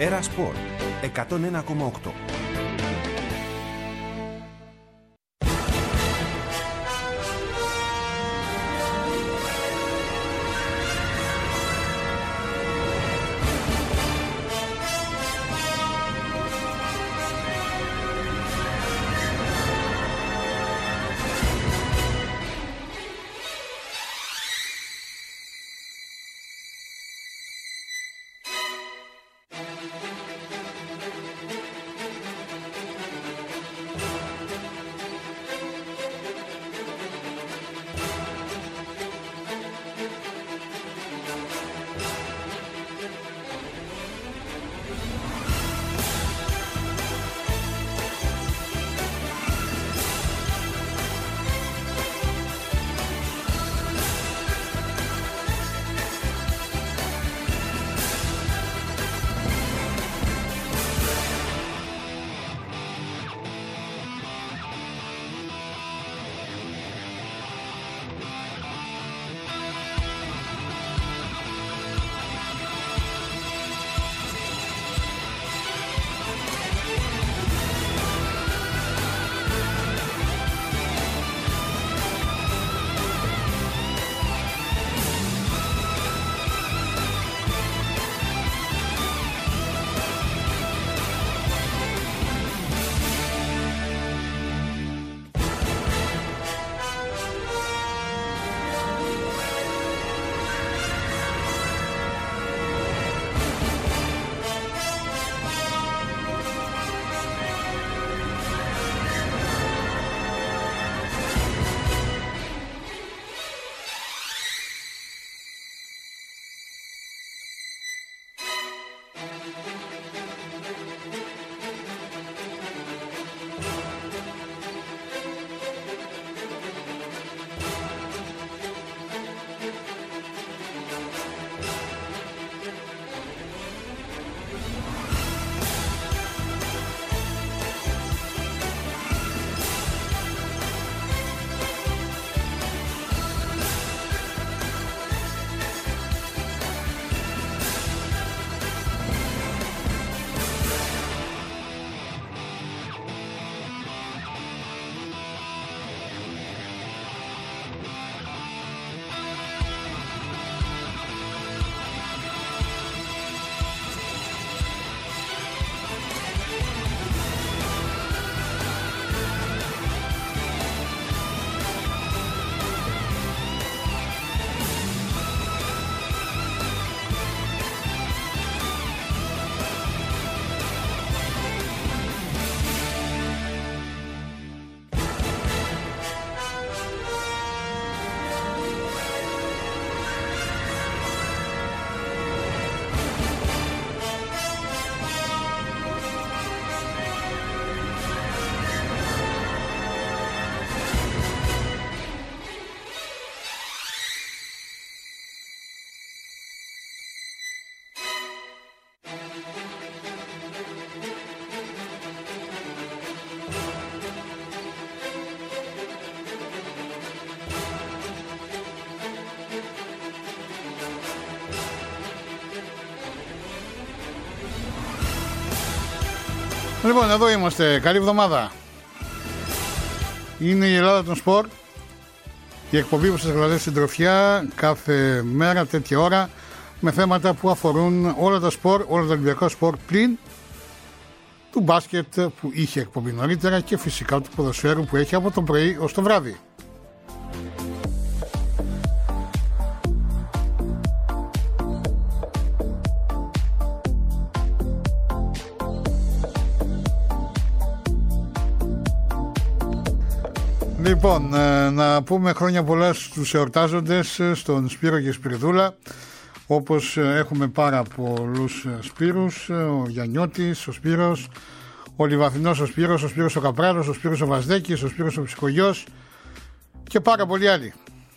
Έρα Σπορ 101,8. Λοιπόν, εδώ είμαστε. Καλή εβδομάδα. Είναι η Ελλάδα των Σπορ. Η εκπομπή που σας κρατάει στην τροφιά κάθε μέρα, τέτοια ώρα, με θέματα που αφορούν όλα τα σπορ, όλα τα ολυμπιακά σπορ, πλην του μπάσκετ που είχε εκπομπή νωρίτερα και φυσικά του ποδοσφαίρου που έχει από το πρωί ως το βράδυ. Λοιπόν, να πούμε χρόνια πολλά στους εορτάζοντες, στον Σπύρο και Σπυριδούλα. Όπως έχουμε πάρα πολλούς Σπύρους, ο Γιαννιώτης, ο Σπύρος, ο Λιβαθινός ο Σπύρος, ο Σπύρος ο Καπράλος, ο Σπύρος ο Βασδέκης, ο Σπύρος ο Ψυχογιός και πάρα πολλοί άλλοι.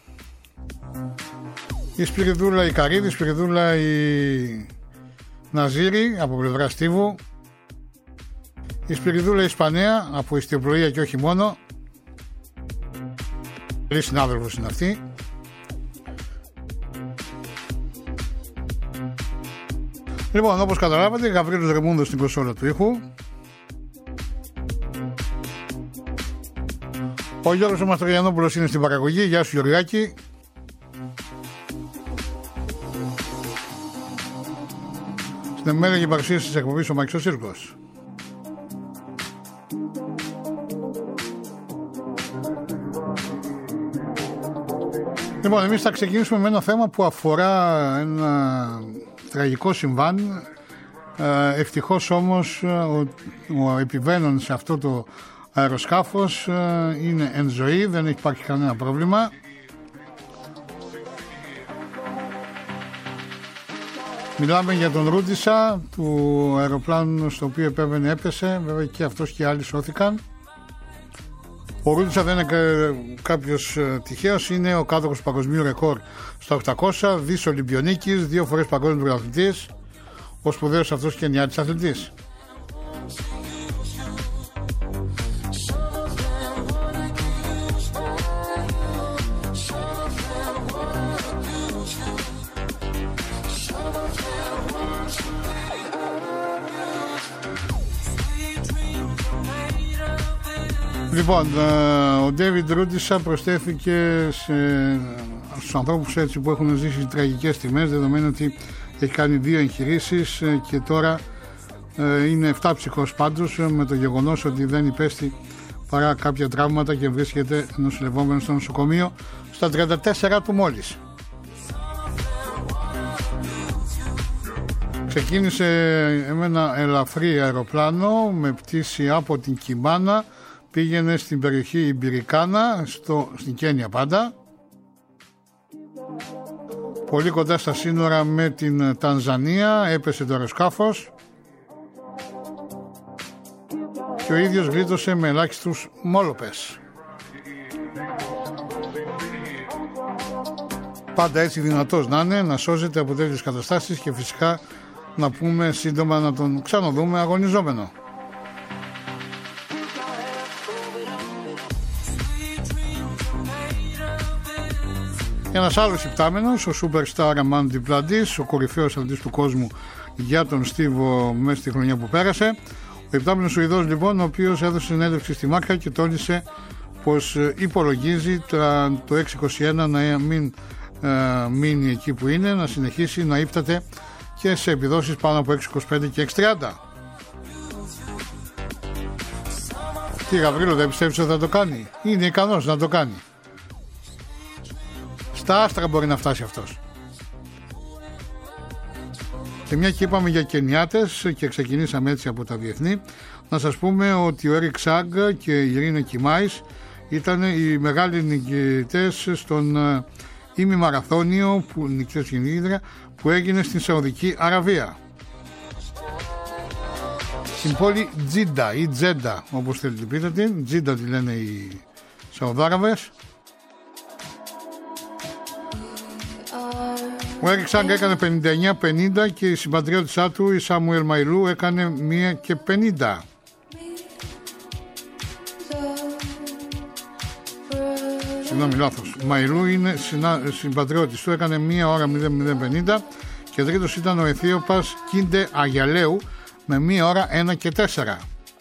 Η Σπυριδούλα η Καρύδη, η Σπυριδούλα η Ναζίρη από πλευρά Στίβου, η Σπυριδούλα η Ισπανέα από ιστιοπλοεία και όχι μόνο. Πολλοί συνάδελφος είναι αυτή. Λοιπόν, όπως καταλάβατε, Γαβρίλος Ρεμούνδος στην κονσόλα του ήχου. Ο Γιώργος ο Μαστρογιαννόπουλος είναι στην παραγωγή. Γεια σου Γεωργάκη. Στην εμέλεια και παρουσίαση της εκπομπής ο Μάκης ο Σύρκος. Λοιπόν, εμείς θα ξεκινήσουμε με ένα θέμα που αφορά ένα τραγικό συμβάν. Ευτυχώς όμως ο επιβαίνων σε αυτό το αεροσκάφος είναι εν ζωή, δεν έχει υπάρχει κανένα πρόβλημα. Μιλάμε για τον Ρούντισσα, του αεροπλάνου στο οποίο επέβαινε έπεσε, βέβαια και αυτός και άλλοι σώθηκαν. Ο Ρούντισσα δεν είναι κάποιος τυχαίος, είναι ο κάτοχος του παγκοσμίου ρεκόρ στα 800, δις Ολυμπιονίκης, 2 φορές παγκόσμιος πρωταθλητής, ο σπουδαίος αυτός και νιάτης αθλητής. Λοιπόν, ο Ντέιβιντ Ρούντισσα προσθέθηκε στους ανθρώπους έτσι που έχουν ζήσει τραγικές στιγμές, δεδομένου ότι έχει κάνει 2 εγχειρήσεις και τώρα είναι 7 ψυχός πάντως, με το γεγονός ότι δεν υπέστη παρά κάποια τραύματα και βρίσκεται νοσηλευόμενο στο νοσοκομείο στα 34 του μόλις. Ξεκίνησε με ένα ελαφρύ αεροπλάνο με πτήση από την Κιμάνα. Πήγαινε στην περιοχή Ιμπιρικάνα, στην Κένια πάντα. Πολύ κοντά στα σύνορα με την Τανζανία έπεσε το αεροσκάφος. Και ο ίδιος γλίτωσε με ελάχιστους μόλοπες. Πάντα έτσι δυνατός να είναι, να σώζεται από τέτοιες καταστάσεις και φυσικά να πούμε σύντομα να τον ξαναδούμε αγωνιζόμενο. Ένας άλλος υπτάμενος, ο Superstar Amand Duplantis, ο κορυφαίος αθλητής του κόσμου για τον Στίβο μέσα στη χρονιά που πέρασε. Ο υπτάμενος Σουηδός λοιπόν, ο οποίος έδωσε συνέντευξη στη Μάρκα και τόνισε πως υπολογίζει το 621 να μην μείνει εκεί που είναι, να συνεχίσει να ύπταται και σε επιδόσεις πάνω από 625 και 630. Τι Γαβρίλο, δεν πιστεύεις ότι θα το κάνει? Είναι ικανός να το κάνει. Στα άστρα μπορεί να φτάσει αυτός. Και μια και είπαμε για Κενιάτες και ξεκινήσαμε έτσι από τα διεθνή, να σας πούμε ότι ο Έρικ Σάγκ και η Ειρήνη Κιμάης ήταν οι μεγάλοι νικητές στον ημιμαραθώνιο που έγινε στην Σαουδική Αραβία. Στην πόλη Τζίντα ή Τζέντα, όπως θέλετε πείτε την. Τζίντα τη λένε οι Σαουδάραβες. Ο Έρικ Σάγκ έκανε 59-50 και η συμπατριώτησά του, η Σάμουελ Μαϊλού, έκανε 1:50. Συγγνώμη, λάθος. Μαϊλού είναι συμπατριώτης του, έκανε 1 ώρα 0:50 και τρίτος ήταν ο Αιθίωπας Κίντε Αγιαλέου με 1 ώρα 1:04.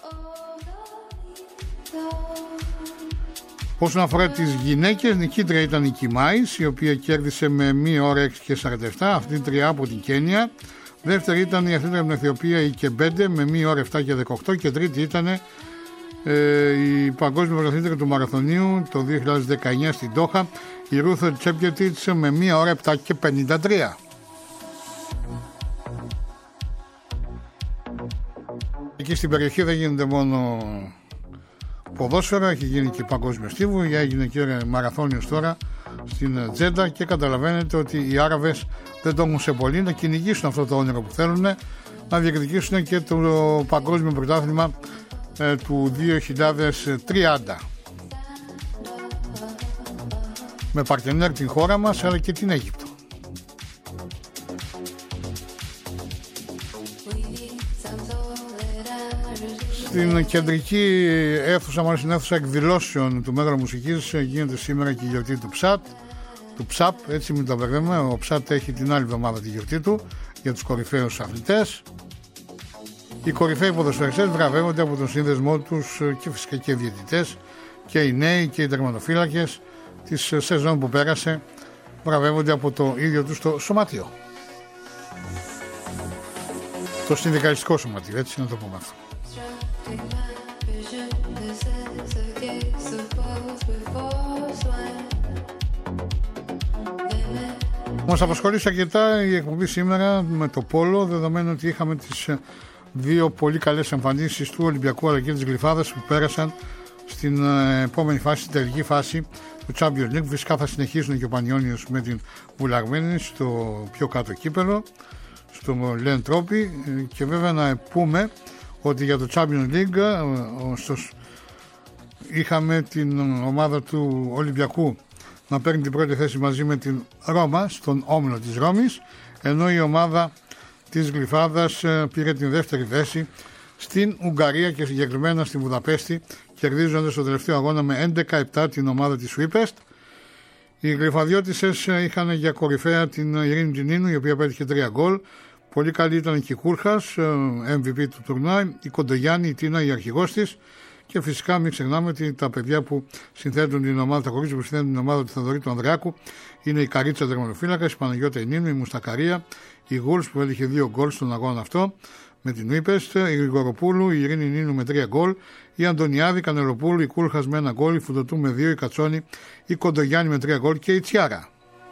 Όσον αφορά τις γυναίκες, νικήτρια ήταν η Κιμάης, η οποία κέρδισε με 1 ώρα 6:47, αθλήτρια από την Κένια. Δεύτερη ήταν η αθλήτρια από την Αιθιοπία, η Κεμπέντε, με 1 ώρα 7:18 και τρίτη ήταν η παγκόσμια πρωταθλήτρια του μαραθωνίου το 2019 στην Ντόχα, η Ρούθο Τσέπιετιτς, με 1 ώρα 7:53. Εκεί στην περιοχή δεν γίνεται μόνο ποδόσφαιρα, έχει γίνει και παγκόσμιο στίβο, έγινε και μαραθώνιος τώρα στην Τζέντα και καταλαβαίνετε ότι οι Άραβες δεν το έχουν σε πολύ να κυνηγήσουν αυτό το όνειρο που θέλουν, να διεκδικήσουν και το παγκόσμιο πρωτάθλημα του 2030 με παρτενέρ την χώρα μας αλλά και την Αίγυπτο. Στην κεντρική αίθουσα, μάλλον στην αίθουσα εκδηλώσεων του Μέγαρο Μουσικής, γίνεται σήμερα και η γιορτή του ΨΑΠ, έτσι μην το μπερδεύουμε. Ο ΨΑΠ έχει την άλλη εβδομάδα τη γιορτή του. για τους κορυφαίους αθλητές. Οι κορυφαίοι ποδοσφαιριστές βραβεύονται από τον σύνδεσμό τους και φυσικά και οι διαιτητές και οι νέοι και οι τερματοφύλακες της σεζόν που πέρασε βραβεύονται από το ίδιο τους το σωματείο. Το συνδικαλιστικό σωματείο, έτσι να το πούμε αυτό. Μας απασχολήσει αρκετά η εκπομπή σήμερα με το πόλο, δεδομένου ότι είχαμε τις δύο πολύ καλές εμφανίσεις του Ολυμπιακού αλλά και της Γλυφάδας που πέρασαν στην επόμενη φάση, στην τελική φάση του Champions League. Φυσικά θα συνεχίσουν και ο Πανιόνιος με την Βουλαγμένη στο πιο κάτω κύπελο, στο Λεν Τρόπι, και βέβαια να πούμε ότι για το Champions League είχαμε την ομάδα του Ολυμπιακού να παίρνει την πρώτη θέση μαζί με την Ρώμα στον όμιλο της Ρώμης, ενώ η ομάδα της Γλυφάδας πήρε την δεύτερη θέση στην Ουγγαρία και συγκεκριμένα στη Βουδαπέστη, κερδίζοντας στο τελευταίο αγώνα με 11-7 την ομάδα της Σουίπεστ. Οι Γλυφαδιώτισσες είχαν για κορυφαία την Ειρήνη Τζινίνου, η οποία πέτυχε 3 γκολ. Πολύ καλή ήταν και η Κούρχας, MVP του τουρνουά, η Κοντογιάννη, η Τίνα, η αρχηγός της. Και φυσικά μην ξεχνάμε ότι τα παιδιά που συνθέτουν την ομάδα, τα κορίτσια που συνθέτουν την ομάδα του Θεοδωρή του Ανδρεάκου είναι η Καρίτσα τερματοφύλακα, η Παναγιώτα Ινίνου, η Μουστακαρία, η Γούλς που έλειχε 2 γκολ στον αγώνα αυτό με την Ουίπεστ, η Γρηγοροπούλου, η Ειρήνη Νίνου με 3 γκολ, η Αντωνιάδη, η Κανελοπούλου, η Κούρχας με 1 γκολ, η Φουντοτού με 2, η Κατσόνη, η Κοντογιάννη με 3 γκολ και η Τσιάρα.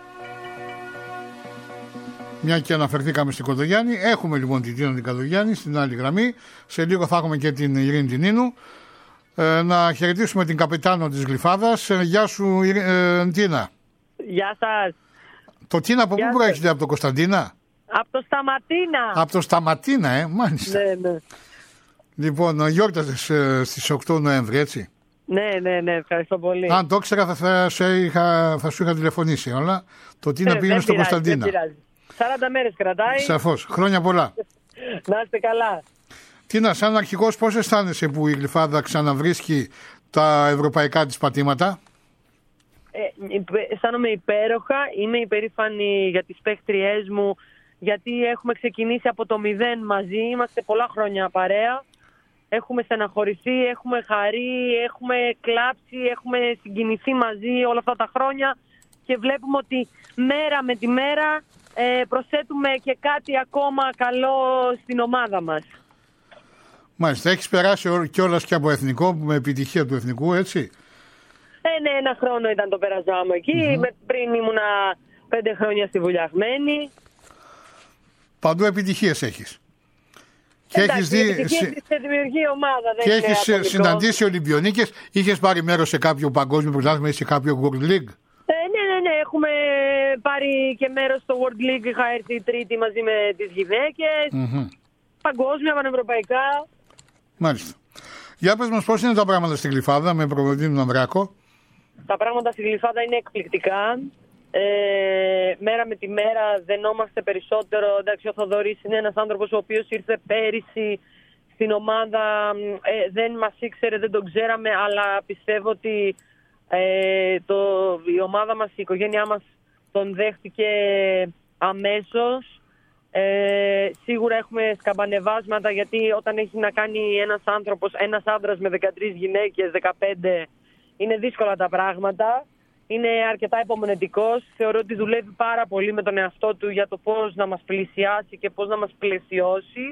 Μια και αναφερθήκαμε στην Κοντογιάννη, έχουμε λοιπόν την Τίνα την Κοντογιάννη στην άλλη γραμμή. Σε λίγο θα έχουμε και την Ειρήνη Νίνου. Να χαιρετήσουμε την καπιτάνο της Γλυφάδας. Γεια σου Τίνα. Γεια σας. Το Τίνα από πού προέρχεται, από το Κωνσταντίνα? Από το Σταματίνα. Από το Σταματίνα, μάλιστα. Ναι. Λοιπόν, γιόρτασες στις 8 Νοέμβρη, έτσι? Ναι, ευχαριστώ πολύ. Αν το ήξερα θα σου είχα τηλεφωνήσει, αλλά το Τίνα πήγαινε στο Κωνσταντίνα. 40 μέρες κρατάει. Σαφώς. Χρόνια πολλά. Να είστε καλά. Τίνα, σαν αρχηγός, πώς αισθάνεσαι που η Γλυφάδα ξαναβρίσκει τα ευρωπαϊκά της πατήματα? Αισθάνομαι υπέροχα. Είμαι υπερήφανη για τις παίχτριές μου, γιατί έχουμε ξεκινήσει από το 0 μαζί. Είμαστε πολλά χρόνια παρέα. Έχουμε στεναχωρηθεί, έχουμε χαρεί, έχουμε κλάψει, έχουμε συγκινηθεί μαζί όλα αυτά τα χρόνια και βλέπουμε ότι μέρα με τη μέρα προσθέτουμε και κάτι ακόμα καλό στην ομάδα μας. Μάλιστα, έχεις περάσει κιόλας και από εθνικό, με επιτυχία του εθνικού, έτσι? Ναι, 1 χρόνο ήταν το πέρασμά μου εκεί. Πριν ήμουνα 5 χρόνια στη Βουλιαγμένη. Παντού επιτυχίες έχεις. Και εντάξει, έχεις δει. Επιτυχίες σε δημιουργεί ομάδα. Δεν και είναι έχεις ατομικό. συναντήσει Ολυμπιονίκες. Είχες πάρει μέρος σε κάποιο παγκόσμιο πρωτάθλημα ή σε κάποιο World League? Ναι. Έχουμε πάρει και μέρος στο World League. Είχα έρθει τρίτη μαζί με τις γυναίκες. Παγκόσμια, πανευρωπαϊκά. Μάλιστα. Για πες μας πώς είναι τα πράγματα στη Γλυφάδα με προπονητή τον Ανδρεάκο. Τα πράγματα στη Γλυφάδα είναι εκπληκτικά. Μέρα με τη μέρα δενόμαστε περισσότερο. Εντάξει, ο Θοδωρής είναι ένας άνθρωπος ο οποίος ήρθε πέρυσι στην ομάδα. Δεν μας ήξερε, δεν τον ξέραμε, αλλά πιστεύω ότι η ομάδα μας, η οικογένειά μας τον δέχτηκε αμέσως. Σίγουρα έχουμε σκαμπανεβάσματα, γιατί όταν έχει να κάνει ένας άντρας με 13 γυναίκες, 15, είναι δύσκολα τα πράγματα. Είναι αρκετά υπομονετικός. Θεωρώ ότι δουλεύει πάρα πολύ με τον εαυτό του για το πώς να μας πλησιάσει και πώς να μας πλαισιώσει.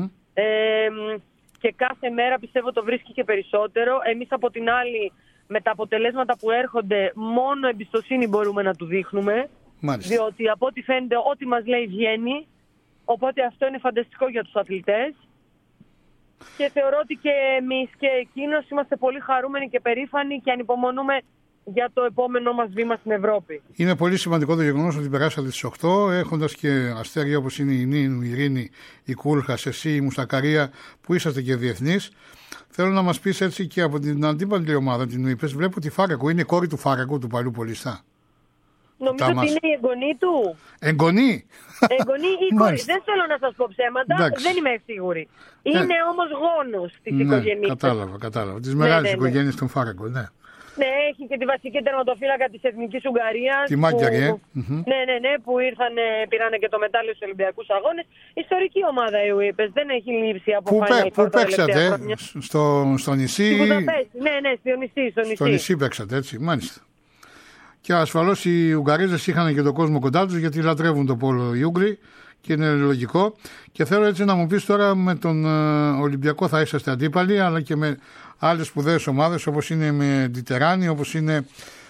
Και κάθε μέρα πιστεύω το βρίσκει και περισσότερο. Εμείς από την άλλη, με τα αποτελέσματα που έρχονται, μόνο εμπιστοσύνη μπορούμε να του δείχνουμε. Μάλιστα. Διότι από ό,τι φαίνεται ό,τι μας λέει βγαίνει. Οπότε αυτό είναι φανταστικό για τους αθλητές. Και θεωρώ ότι και εμείς και εκείνος είμαστε πολύ χαρούμενοι και περήφανοι και ανυπομονούμε για το επόμενο μας βήμα στην Ευρώπη. Είναι πολύ σημαντικό το γεγονός ότι περάσατε στις 8, έχοντας και αστέρια όπως είναι η Νίνου, η Ειρήνη, η Κούλχας, εσύ, η Μουστακαρία, που είσαστε και διεθνείς. Θέλω να μας πεις έτσι και από την αντίπαλη ομάδα, την είπες, βλέπω τη Φάρακο, είναι η κόρη του Φάρακου, του παλιού πολιστά. Νομίζω ότι είναι η εγγονή του. Εγγονή! Εγγονή ή κόρη. Δεν θέλω να σας πω ψέματα, εντάξει. Δεν είμαι σίγουρη. Είναι όμως γόνος της οικογένειας. Κατάλαβα. Της μεγάλης οικογένειας των Φάρακο, ναι. Ναι, έχει και τη βασική τερματοφύλακα της Εθνικής Ουγγαρίας. Τη Μάγκερη, Ναι, που πήρανε και το μετάλλιο στους Ολυμπιακούς Αγώνες. Ιστορική ομάδα η ΟΥΙΠΕΣ, δεν έχει λείψει από Final Four. Πού παίξατε, στο νησί? Στη Βουδαπέστη, ναι, στο νησί παίξατε, έτσι, μάλιστα. Και ασφαλώς οι Ουγγαρίζες είχαν και τον κόσμο κοντά τους, γιατί λατρεύουν το πόλο οι Ούγγροι και είναι λογικό. Και θέλω έτσι να μου πεις τώρα, με τον Ολυμπιακό θα είσαστε αντίπαλοι, αλλά και με άλλες σπουδαίες ομάδες, όπως είναι με τη Τεράνη, όπως είναι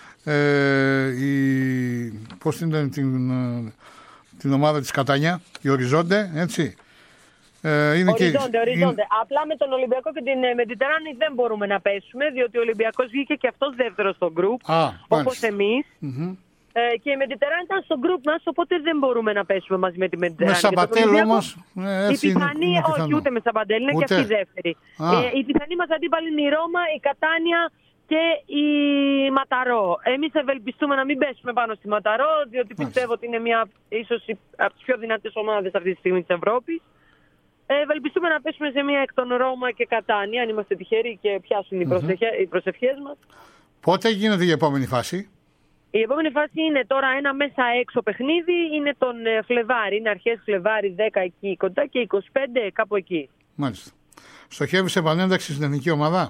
πώς είναι την ομάδα της Κατάνια, η Οριζόντε, έτσι. Οριζόντε. Απλά με τον Ολυμπιακό και την Mediterranean δεν μπορούμε να πέσουμε, διότι ο Ολυμπιακός βγήκε και αυτός δεύτερος στο γκρουπ, όπως εμείς. Και η Mediterranean ήταν στο γκρουπ μας, οπότε δεν μπορούμε να πέσουμε μαζί με τη Mediterranean. Με Σαμπατέλ όμως. Όχι, ούτε με Σαμπατέλ, είναι και αυτή η δεύτερη. Η πιθανή μας αντίπαλη είναι η Ρώμα, η Κατάνια και η Ματαρό. Εμείς ευελπιστούμε να μην πέσουμε πάνω στη Ματαρό, διότι πιστεύω ότι είναι ίσως από τις πιο δυνατές ομάδες αυτή τη στιγμή της Ευρώπης. Ευελπιστούμε να πέσουμε σε μία εκ των Ρώμα και Κατάνια, αν είμαστε τυχεροί και πιάσουν οι προσευχές μας. Πότε γίνεται η επόμενη φάση? Η επόμενη φάση είναι τώρα ένα μέσα-έξω παιχνίδι, είναι τον Φλεβάρι, είναι αρχές Φλεβάρι, 10 εκεί κοντά και 25 κάπου εκεί. Μάλιστα. Στοχεύεις επανένταξη στην εθνική ομάδα?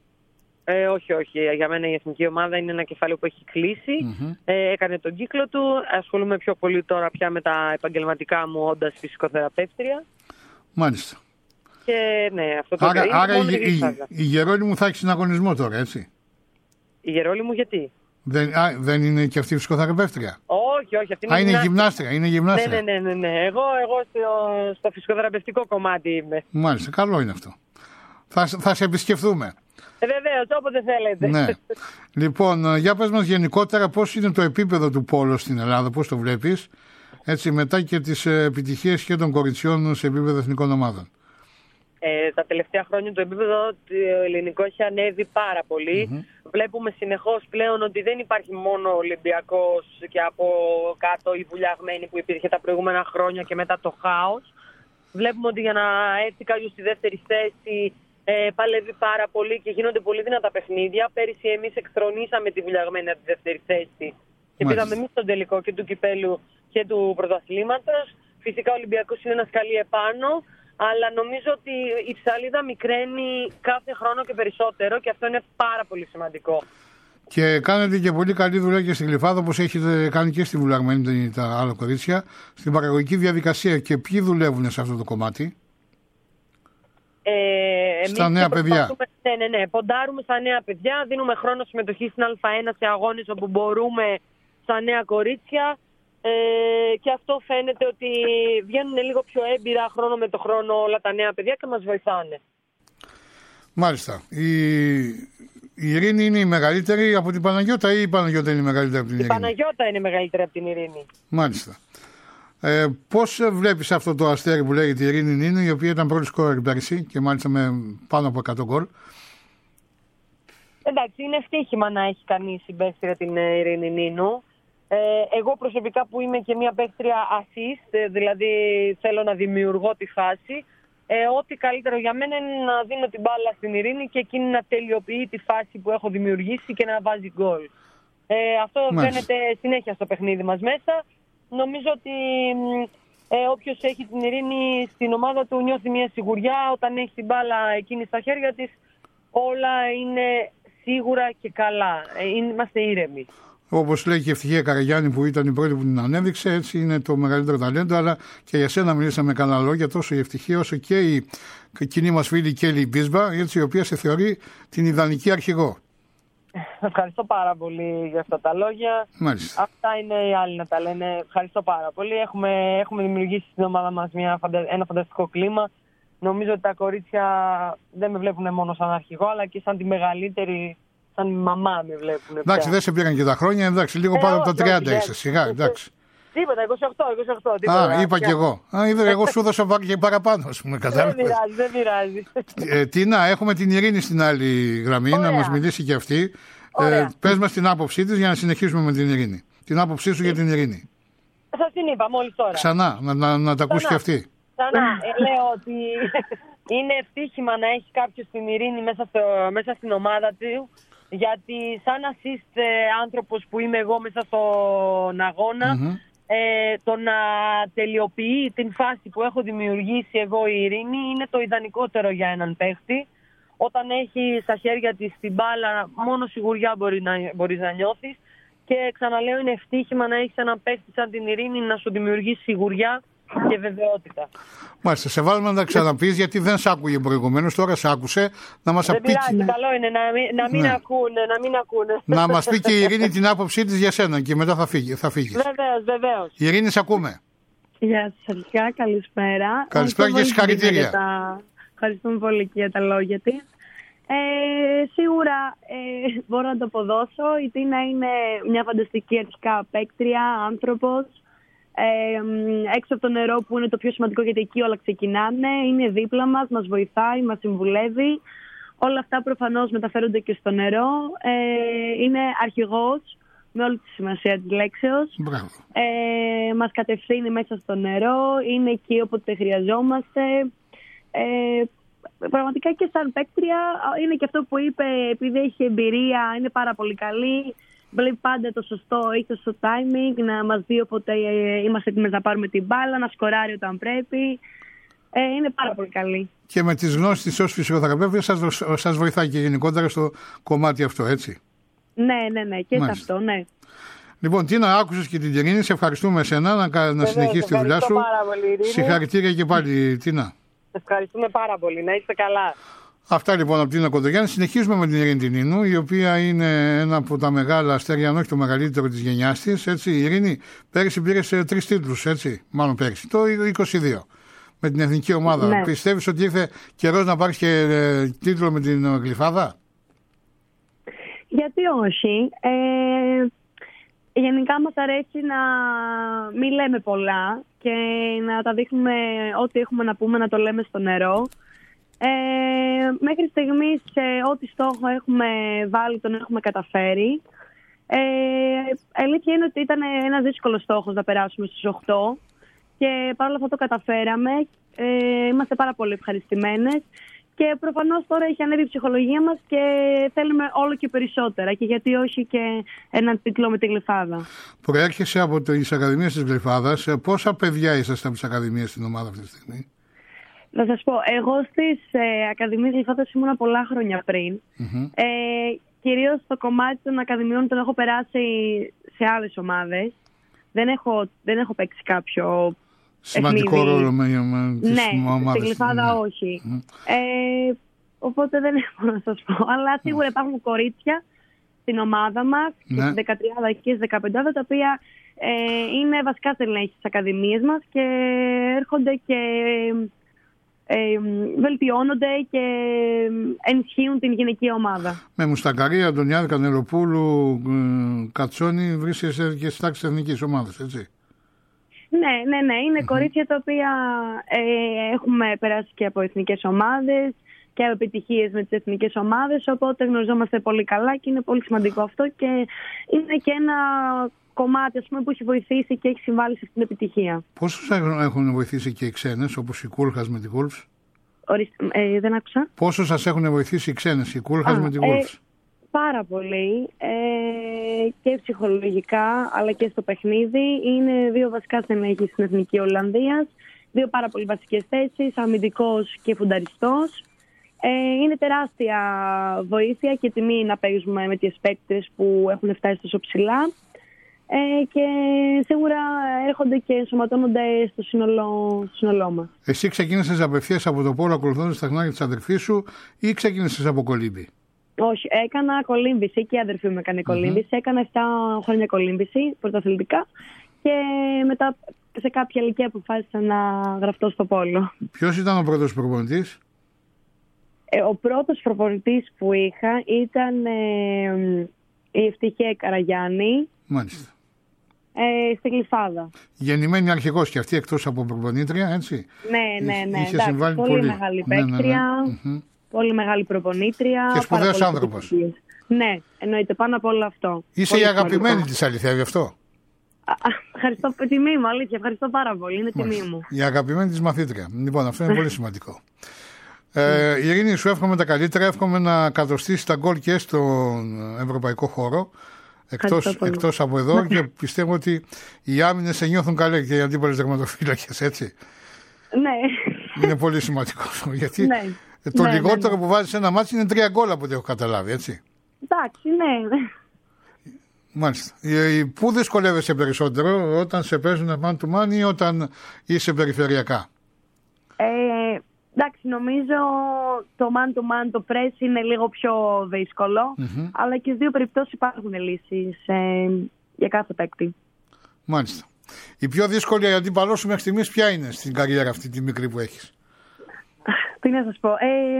Όχι. Για μένα η εθνική ομάδα είναι ένα κεφάλαιο που έχει κλείσει. Έκανε τον κύκλο του. Ασχολούμαι πιο πολύ τώρα πια με τα επαγγελματικά μου, όντας φυσικοθεραπεύτρια. Μάλιστα. Και ναι, αυτό το άρα η Γερόλυμου θα έχει συναγωνισμό τώρα, έτσι? Η Γερόλυμου γιατί? Δεν είναι και αυτή η φυσικοθεραπεύτρια? Όχι, αυτή είναι γυμνάστρια. Ναι. Εγώ στο φυσικοθεραπευτικό κομμάτι είμαι. Μάλιστα, καλό είναι αυτό. Θα σε επισκεφθούμε. Βεβαίως, όποτε θέλετε. Ναι. Λοιπόν, για πες μας γενικότερα πώς είναι το επίπεδο του πόλο στην Ελλάδα, πώς το βλέπεις, έτσι, μετά και τις επιτυχίες και των κοριτσιών σε επίπεδο εθνικών ομάδων? Τα τελευταία χρόνια το επίπεδο το ελληνικό έχει ανέβει πάρα πολύ. Βλέπουμε συνεχώς πλέον ότι δεν υπάρχει μόνο Ολυμπιακός και από κάτω η βουλιαγμένη που υπήρχε τα προηγούμενα χρόνια και μετά το χάος. Βλέπουμε ότι για να έρθει κάποιος στη δεύτερη θέση παλεύει πάρα πολύ και γίνονται πολύ δυνατά παιχνίδια. Πέρυσι εμείς εκθρονήσαμε τη βουλιαγμένη από τη δεύτερη θέση και πήγαμε εμείς στον τελικό και του κυπέλου και του πρωταθλήματος. Φυσικά ο Ολυμπιακός είναι ένα σκαλί επάνω, αλλά νομίζω ότι η ψαλίδα μικραίνει κάθε χρόνο και περισσότερο και αυτό είναι πάρα πολύ σημαντικό. Και κάνετε και πολύ καλή δουλειά και στην Γλυφάδα, όπως έχετε κάνει και στη βουλιαγμένη τα άλλα κορίτσια, στην παραγωγική διαδικασία. Και ποιοι δουλεύουν σε αυτό το κομμάτι? Στα νέα παιδιά. Ναι. Ποντάρουμε στα νέα παιδιά. Δίνουμε χρόνο συμμετοχή στην Α1 σε αγώνες όπου μπορούμε στα νέα κορίτσια. Και αυτό φαίνεται ότι βγαίνουν λίγο πιο έμπειρα χρόνο με το χρόνο όλα τα νέα παιδιά και μας βοηθάνε. Μάλιστα. Η Ειρήνη είναι η μεγαλύτερη από την Παναγιώτα ή η Παναγιώτα είναι η μεγαλύτερη από την Ειρήνη? Η Παναγιώτα είναι μεγαλύτερη από την Ειρήνη. Μάλιστα. Πώς βλέπεις αυτό το αστέρι που λέγεται η Ειρήνη Νίνου, η οποία ήταν πρώτη σκόρερ πέρσι και μάλιστα με πάνω από 100 γκολ? Εντάξει, είναι ευτύχημα να έχει κανείς συμπαίχτρια την Ειρήνη Νίνου. Εγώ προσωπικά που είμαι και μια παίχτρια assist, δηλαδή θέλω να δημιουργώ τη φάση, ό,τι καλύτερο για μένα είναι να δίνω την μπάλα στην Ειρήνη και εκείνη να τελειοποιεί τη φάση που έχω δημιουργήσει και να βάζει γκολ. Αυτό φαίνεται συνέχεια στο παιχνίδι μας μέσα. Νομίζω ότι όποιος έχει την Ειρήνη στην ομάδα του νιώθει μια σιγουριά. Όταν έχει την μπάλα εκείνη στα χέρια της, όλα είναι σίγουρα και καλά. Είμαστε ήρεμοι. Όπως λέει και η Ευτυχία Καραγιάννη που ήταν η πρώτη που την ανέδειξε, έτσι είναι το μεγαλύτερο ταλέντο. Αλλά και για σένα μιλήσαμε καλά λόγια, τόσο η Ευτυχία όσο και η κοινή μας φίλη Κέλλη Μπίσμπα, έτσι, η οποία σε θεωρεί την ιδανική αρχηγό. Ευχαριστώ πάρα πολύ για αυτά τα λόγια. Μάλιστα. Αυτά είναι οι άλλοι να τα λένε. Ευχαριστώ πάρα πολύ. Έχουμε δημιουργήσει στην ομάδα μας ένα φανταστικό κλίμα. Νομίζω ότι τα κορίτσια δεν με βλέπουν μόνο σαν αρχηγό, αλλά και σαν τη μεγαλύτερη, σαν μαμά με βλέπουν. Εντάξει, δεν σε πήγαν και τα χρόνια, εντάξει, λίγο πάνω από τα 30 είσαι, σιγά, εντάξει. Τίποτα, 28. Τίποτα, είπα κι εγώ. Εγώ σου έδωσα και παραπάνω, ας πούμε, κατάλαβες. Δεν πειράζει. Τίνα, έχουμε την Ειρήνη στην άλλη γραμμή, να μας μιλήσει και αυτή. Πες μας την άποψή της για να συνεχίσουμε με την Ειρήνη. Την άποψή σου για την Ειρήνη. Σας την είπα μόλις τώρα. Ξανά, να τα ακούσει και αυτή. Ξανά, λέω ότι είναι ευτύχημα να έχει κάποιος την Ειρήνη μέσα στην ομάδα του. γιατί σαν assist άνθρωπος που είμαι εγώ μέσα στον αγώνα, το να τελειοποιεί την φάση που έχω δημιουργήσει εγώ η Ειρήνη είναι το ιδανικότερο για έναν παίχτη. Όταν έχει στα χέρια της την μπάλα, μόνο σιγουριά μπορείς να νιώθεις. Και ξαναλέω, είναι ευτύχημα να έχεις έναν παίχτη σαν την Ειρήνη να σου δημιουργήσει σιγουριά και βεβαιότητα. Μάλιστα, σε βάλουμε να τα ξαναπείς, γιατί δεν σ' άκουγε προηγουμένως, τώρα σ' άκουσε. Να μας δεν πειράζει, καλό είναι να μην ακούνε. Να μας πει και η Ειρήνη την άποψή της για σένα και μετά θα φύγεις. Βεβαίως. Ειρήνη, σε ακούμε. Γεια σας, αρχικά, καλησπέρα. Καλησπέρα και συγχαρητήρια. Ευχαριστούμε πολύ και για τα λόγια της. Σίγουρα μπορώ να το αποδώσω. Η Τίνα είναι μια φανταστική αρχικά παίκτρια, άνθρωπος. Έξω από το νερό που είναι το πιο σημαντικό, γιατί εκεί όλα ξεκινάνε. Είναι δίπλα μας βοηθάει, μας συμβουλεύει. Όλα αυτά προφανώς μεταφέρονται και στο νερό. Είναι αρχηγός με όλη τη σημασία της λέξεως. Μας κατευθύνει μέσα στο νερό. Είναι εκεί όποτε χρειαζόμαστε. Πραγματικά και σαν παίκτρια είναι και αυτό που είπε, επειδή έχει εμπειρία, είναι πάρα πολύ καλή. Βλέπει πάντα το σωστό, έχει το σωστό timing, να μας δει όποτε είμαστε έτοιμες να πάρουμε την μπάλα, να σκοράρει όταν πρέπει. Είναι πάρα πολύ καλή. Και με τις γνώσεις της ως φυσιοθεραπεύτρια σας βοηθάει και γενικότερα στο κομμάτι αυτό, έτσι. Ναι, και σε αυτό, ναι. Λοιπόν, Τίνα, άκουσες και την Ειρήνη, σε ευχαριστούμε εσένα να συνεχίσεις τη δουλειά σου. Συγχαρητήρια και πάλι, Τίνα. Ευχαριστούμε πάρα πολύ. Να είστε καλά. Αυτά λοιπόν από την Τίνα Κοντογιάννη. Συνεχίζουμε με την Ειρήνη την Νίνου, η οποία είναι ένα από τα μεγάλα αστέρια, αν όχι το μεγαλύτερο της γενιάς της. Έτσι. Η Ειρήνη πέρυσι πήρε 3 τίτλους, έτσι. Μάλλον πέρυσι, το 22. Με την εθνική ομάδα. Ναι. Πιστεύεις ότι ήρθε καιρός να πάρεις και τίτλο με την Γλυφάδα? Γιατί όχι. Γενικά μας αρέσει να μην λέμε πολλά και να τα δείχνουμε ό,τι έχουμε να πούμε, να το λέμε στο νερό. Μέχρι στιγμής ό,τι στόχο έχουμε βάλει τον έχουμε καταφέρει. Αλήθεια είναι ότι ήταν ένας δύσκολος στόχος να περάσουμε στους 8 και παρόλο αυτό το καταφέραμε. Είμαστε πάρα πολύ ευχαριστημένες. Και προφανώς τώρα έχει ανέβει η ψυχολογία μας και θέλουμε όλο και περισσότερα. Και γιατί όχι και έναν τίτλο με τη Γλυφάδα. Προέρχεσαι από τις Ακαδημίες της Γλυφάδας. Πόσα παιδιά ήσασταν από τις Ακαδημίες στην ομάδα αυτή τη στιγμή? Να σας πω, εγώ στις Ακαδημίες Γλυφάδας ήμουνα πολλά χρόνια πριν. Κυρίως το κομμάτι των Ακαδημιών τον έχω περάσει σε άλλες ομάδες. Δεν έχω παίξει κάποιο σημαντικό ρόλο με τις ομάδες. Στην Γλυφάδα όχι. Οπότε δεν έχω να σας πω. Αλλά σίγουρα υπάρχουν κορίτσια στην ομάδα μας, στις 13 και στις 15, τα οποία είναι βασικά στελέχη στις Ακαδημίες μας και έρχονται και βελτιώνονται και ενισχύουν την γυναικεία ομάδα. Με Μουστακαρία, Αντωνιάδη, Κανελοπούλου, Κατσόνη βρίσκεσαι και στις τάξεις εθνικής ομάδας, έτσι? Ναι. Είναι κορίτσια τα οποία έχουμε περάσει και από εθνικές ομάδες και από επιτυχίες με τις εθνικές ομάδες, οπότε γνωριζόμαστε πολύ καλά και είναι πολύ σημαντικό αυτό και είναι και ένα κομμάτι, ας πούμε, που έχει βοηθήσει και έχει συμβάλει σε αυτήν την επιτυχία. Πόσους έχουν βοηθήσει και οι ξένες, όπως η Κούλχας με την Wolves? Δεν άκουσα. Πόσο σας έχουν βοηθήσει οι ξένες, η Κούλχας με την Wolves? Πάρα πολύ και ψυχολογικά αλλά και στο παιχνίδι. Είναι 2 βασικά στελέχη στην Εθνική Ολλανδίας, 2 πάρα πολύ βασικές θέσεις, αμυντικός και φουνταριστός. Είναι τεράστια βοήθεια και τιμή να παίζουμε με τις παίκτες που έχουν φτάσει τόσο ψηλά και σίγουρα έρχονται και ενσωματώνονται στο σύνολό μας. Εσύ ξεκίνησες απευθείας από το πόλο ακολουθώντας τα χνάρια της αδερφής σου ή ξεκίνησες από κολύμπη? Όχι, έκανα κολύμβηση και η αδερφή μου έκανε κολύμβηση. Έκανα 7 χρόνια κολύμβηση πρωταθλητικά και μετά σε κάποια ηλικία αποφάσισα να γραφτώ στο πόλο. Ποιος ήταν ο πρώτος προπονητής? Ο πρώτος προπονητής που είχα ήταν η Ευτυχία Καραγιάννη. Μάλιστα. Στη Γλυφάδα. Γεννημένη αρχηγός και αυτή εκτός από προπονήτρια, έτσι? Ναι. Είχε συμβάλει πολύ μεγάλη παίκτρια. Πολύ μεγάλη προπονήτρια. Και σπουδαίος άνθρωπος. Ναι, εννοείται, πάνω από όλο αυτό. Είσαι πολύ η αγαπημένη της, αληθεύει αυτό? Ευχαριστώ, τιμή μου, αλήθεια. Ευχαριστώ πάρα πολύ. Είναι τιμή μου. Η αγαπημένη της μαθήτρια. Λοιπόν, αυτό είναι πολύ σημαντικό. Ειρήνη, σου εύχομαι τα καλύτερα. Εύχομαι να κατοστήσει τα γκολ και στον ευρωπαϊκό χώρο. Εκτός από εδώ, και πιστεύω ότι οι άμυνες σε νιώθουν καλά και οι αντίπαλες τερματοφύλακες, έτσι. Ναι. Είναι πολύ σημαντικό. Γιατί το λιγότερο που βάζει σε ένα μάτσο είναι 3 γκολ από ό,τι έχω καταλάβει, έτσι. Εντάξει, ναι. Μάλιστα. Πού δυσκολεύεσαι περισσότερο, όταν σε παίζουν man to man ή όταν είσαι περιφερειακά? Εντάξει, νομίζω το man to man, το press είναι λίγο πιο δύσκολο, αλλά και στις δύο περιπτώσεις υπάρχουν λύσεις για κάθε παίκτη. Μάλιστα. Η πιο δύσκολη αντίπαλό σου μέχρι στιγμής ποια είναι στην καριέρα αυτή τη μικρή που έχεις? Τι να σας πω,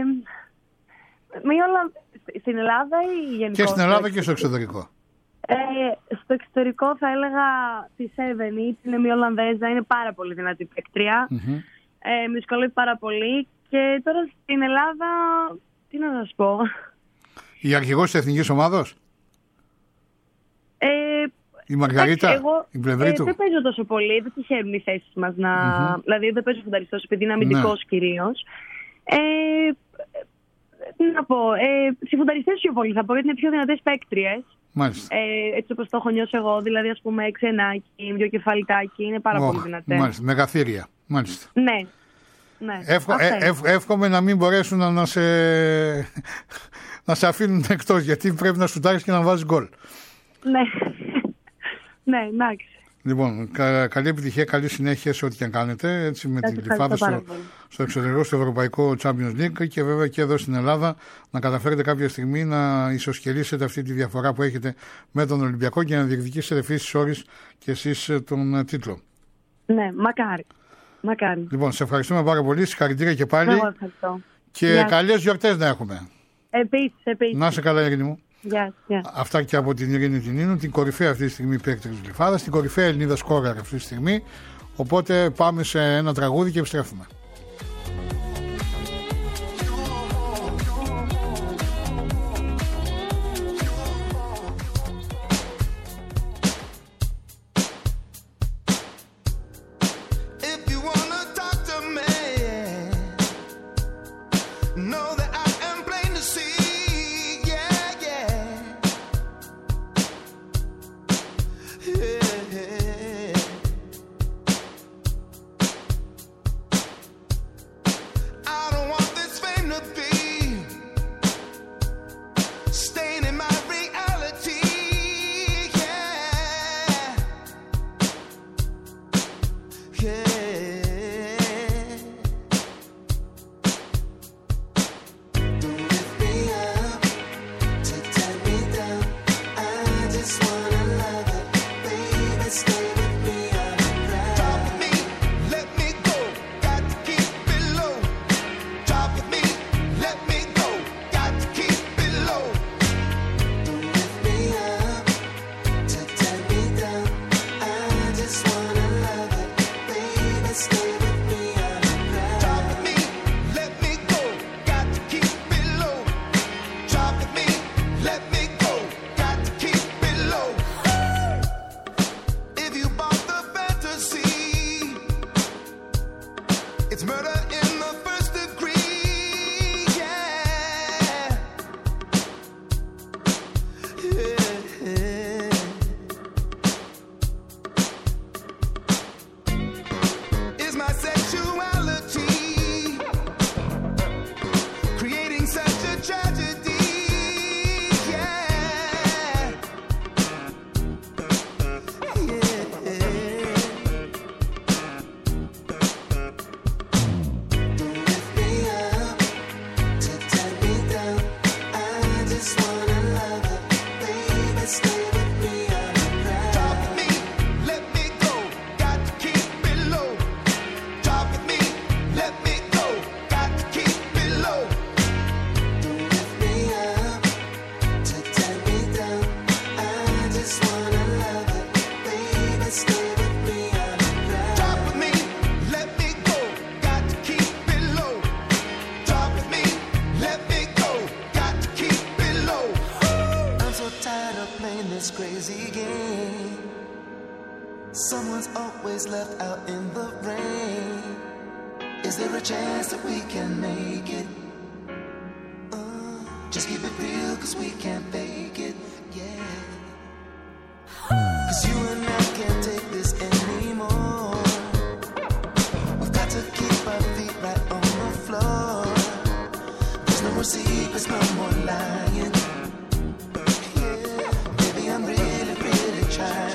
στην Ελλάδα ή γενικώς? Και στην Ελλάδα και στο εξωτερικό. Στο εξωτερικό θα έλεγα τη Seven, είναι μια Ολλανδέζα, είναι πάρα πολύ δυνατή παίκτρια. Με δυσκολεύει πάρα πολύ. Και τώρα στην Ελλάδα, τι να σας πω. Η αρχηγός της εθνικής ομάδος? Η Μαργαρίτα, η Πλευρίτου. Δεν παίζω τόσο πολύ, δεν τυχαίνουν οι θέσεις μας. Δηλαδή δεν παίζω φουνταριστός, επειδή είναι αμυντικός κυρίως. Τι να πω, σε φουνταριστές πιο πολύ θα πω, γιατί είναι πιο δυνατές παίκτριες. Μάλιστα. Έτσι όπως το έχω νιώσει εγώ, δηλαδή ας πούμε ξενάκι, δύο κεφαλιτάκι, είναι πάρα πολύ δυνατές. Μάλιστα, μεγαθύρια. Μάλιστα. Ναι. Εύχομαι να μην μπορέσουν να σε αφήνουν εκτός, γιατί πρέπει να σουτάρεις και να βάζεις γκολ. Ναι, εντάξει. Λοιπόν, καλή επιτυχία, καλή συνέχεια σε ό,τι και αν κάνετε, έτσι, με την Γλυφάδα στο εξωτερικό, στο Ευρωπαϊκό Champions League, και βέβαια και εδώ στην Ελλάδα να καταφέρετε κάποια στιγμή να ισοσκελίσετε αυτή τη διαφορά που έχετε με τον Ολυμπιακό και να διεκδικήσετε ευθύς όρις και εσείς τον τίτλο. Ναι, μακάρι. Λοιπόν, σε ευχαριστούμε πάρα πολύ, συγχαρητήρια και πάλι. Εγώ ευχαριστώ. Και καλές γιορτές να έχουμε. Επίσης. Να είσαι καλά, Ειρήνη μου. Yeah. Αυτά και από την Ειρήνη την Ίνου, την κορυφαία αυτή τη στιγμή παίκτρια της Γλυφάδας, την κορυφαία Ελληνίδα σκόρερ αυτή τη στιγμή. Οπότε πάμε σε ένα τραγούδι και επιστρέφουμε. Is there a chance that we can make it? Just keep it real, cause we can't fake it, yeah. Cause you and I can't take this anymore. We've got to keep our feet right on the floor. There's no more secrets, no more lying. Yeah. Baby, I'm really, really trying.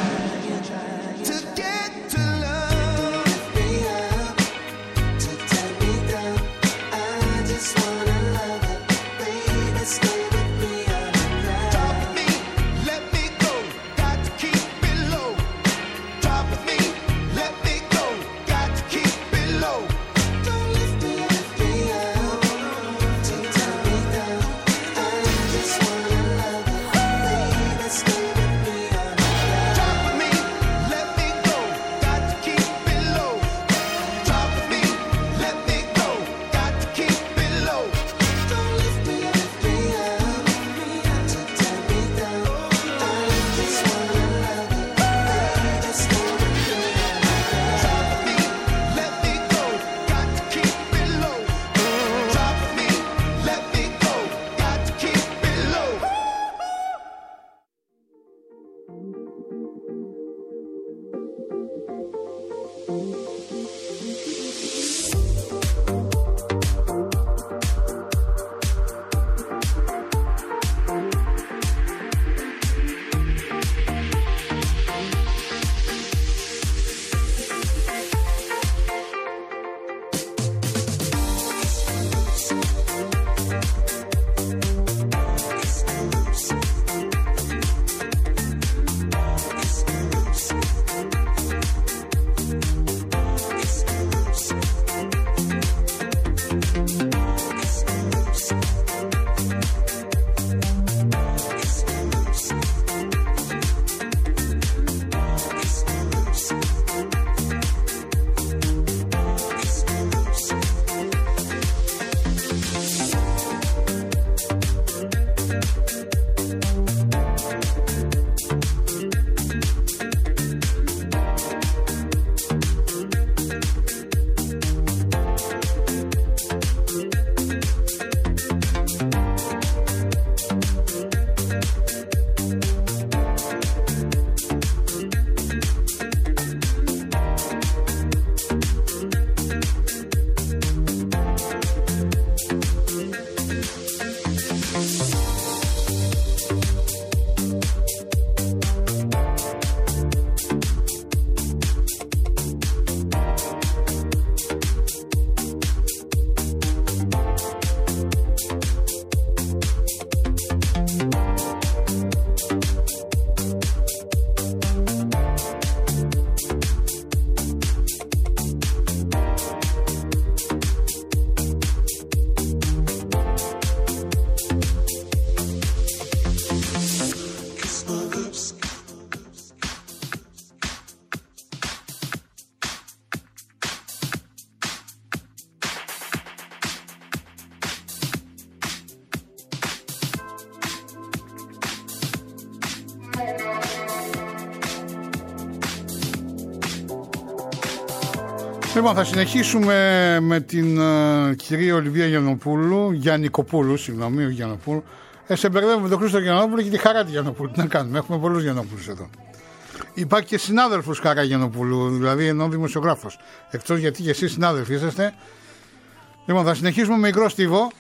Λοιπόν, θα συνεχίσουμε με την κυρία Ολιβία Γιαννικοπούλου, συγγνώμη, όχι Γιαννοπούλου. Σε μπερδεύουμε με τον Χρήστο Γιαννόπουλο και τη Χαρά τη Γιαννοπούλου. Τι να κάνουμε, έχουμε πολλούς Γιαννοπούλους εδώ. Υπάρχει και συνάδελφος Χαρά Γιαννοπούλου, δηλαδή ενώ δημοσιογράφος. Εκτός γιατί και εσείς συνάδελφοι είσαστε. Λοιπόν, θα συνεχίσουμε με υγρό στίβο.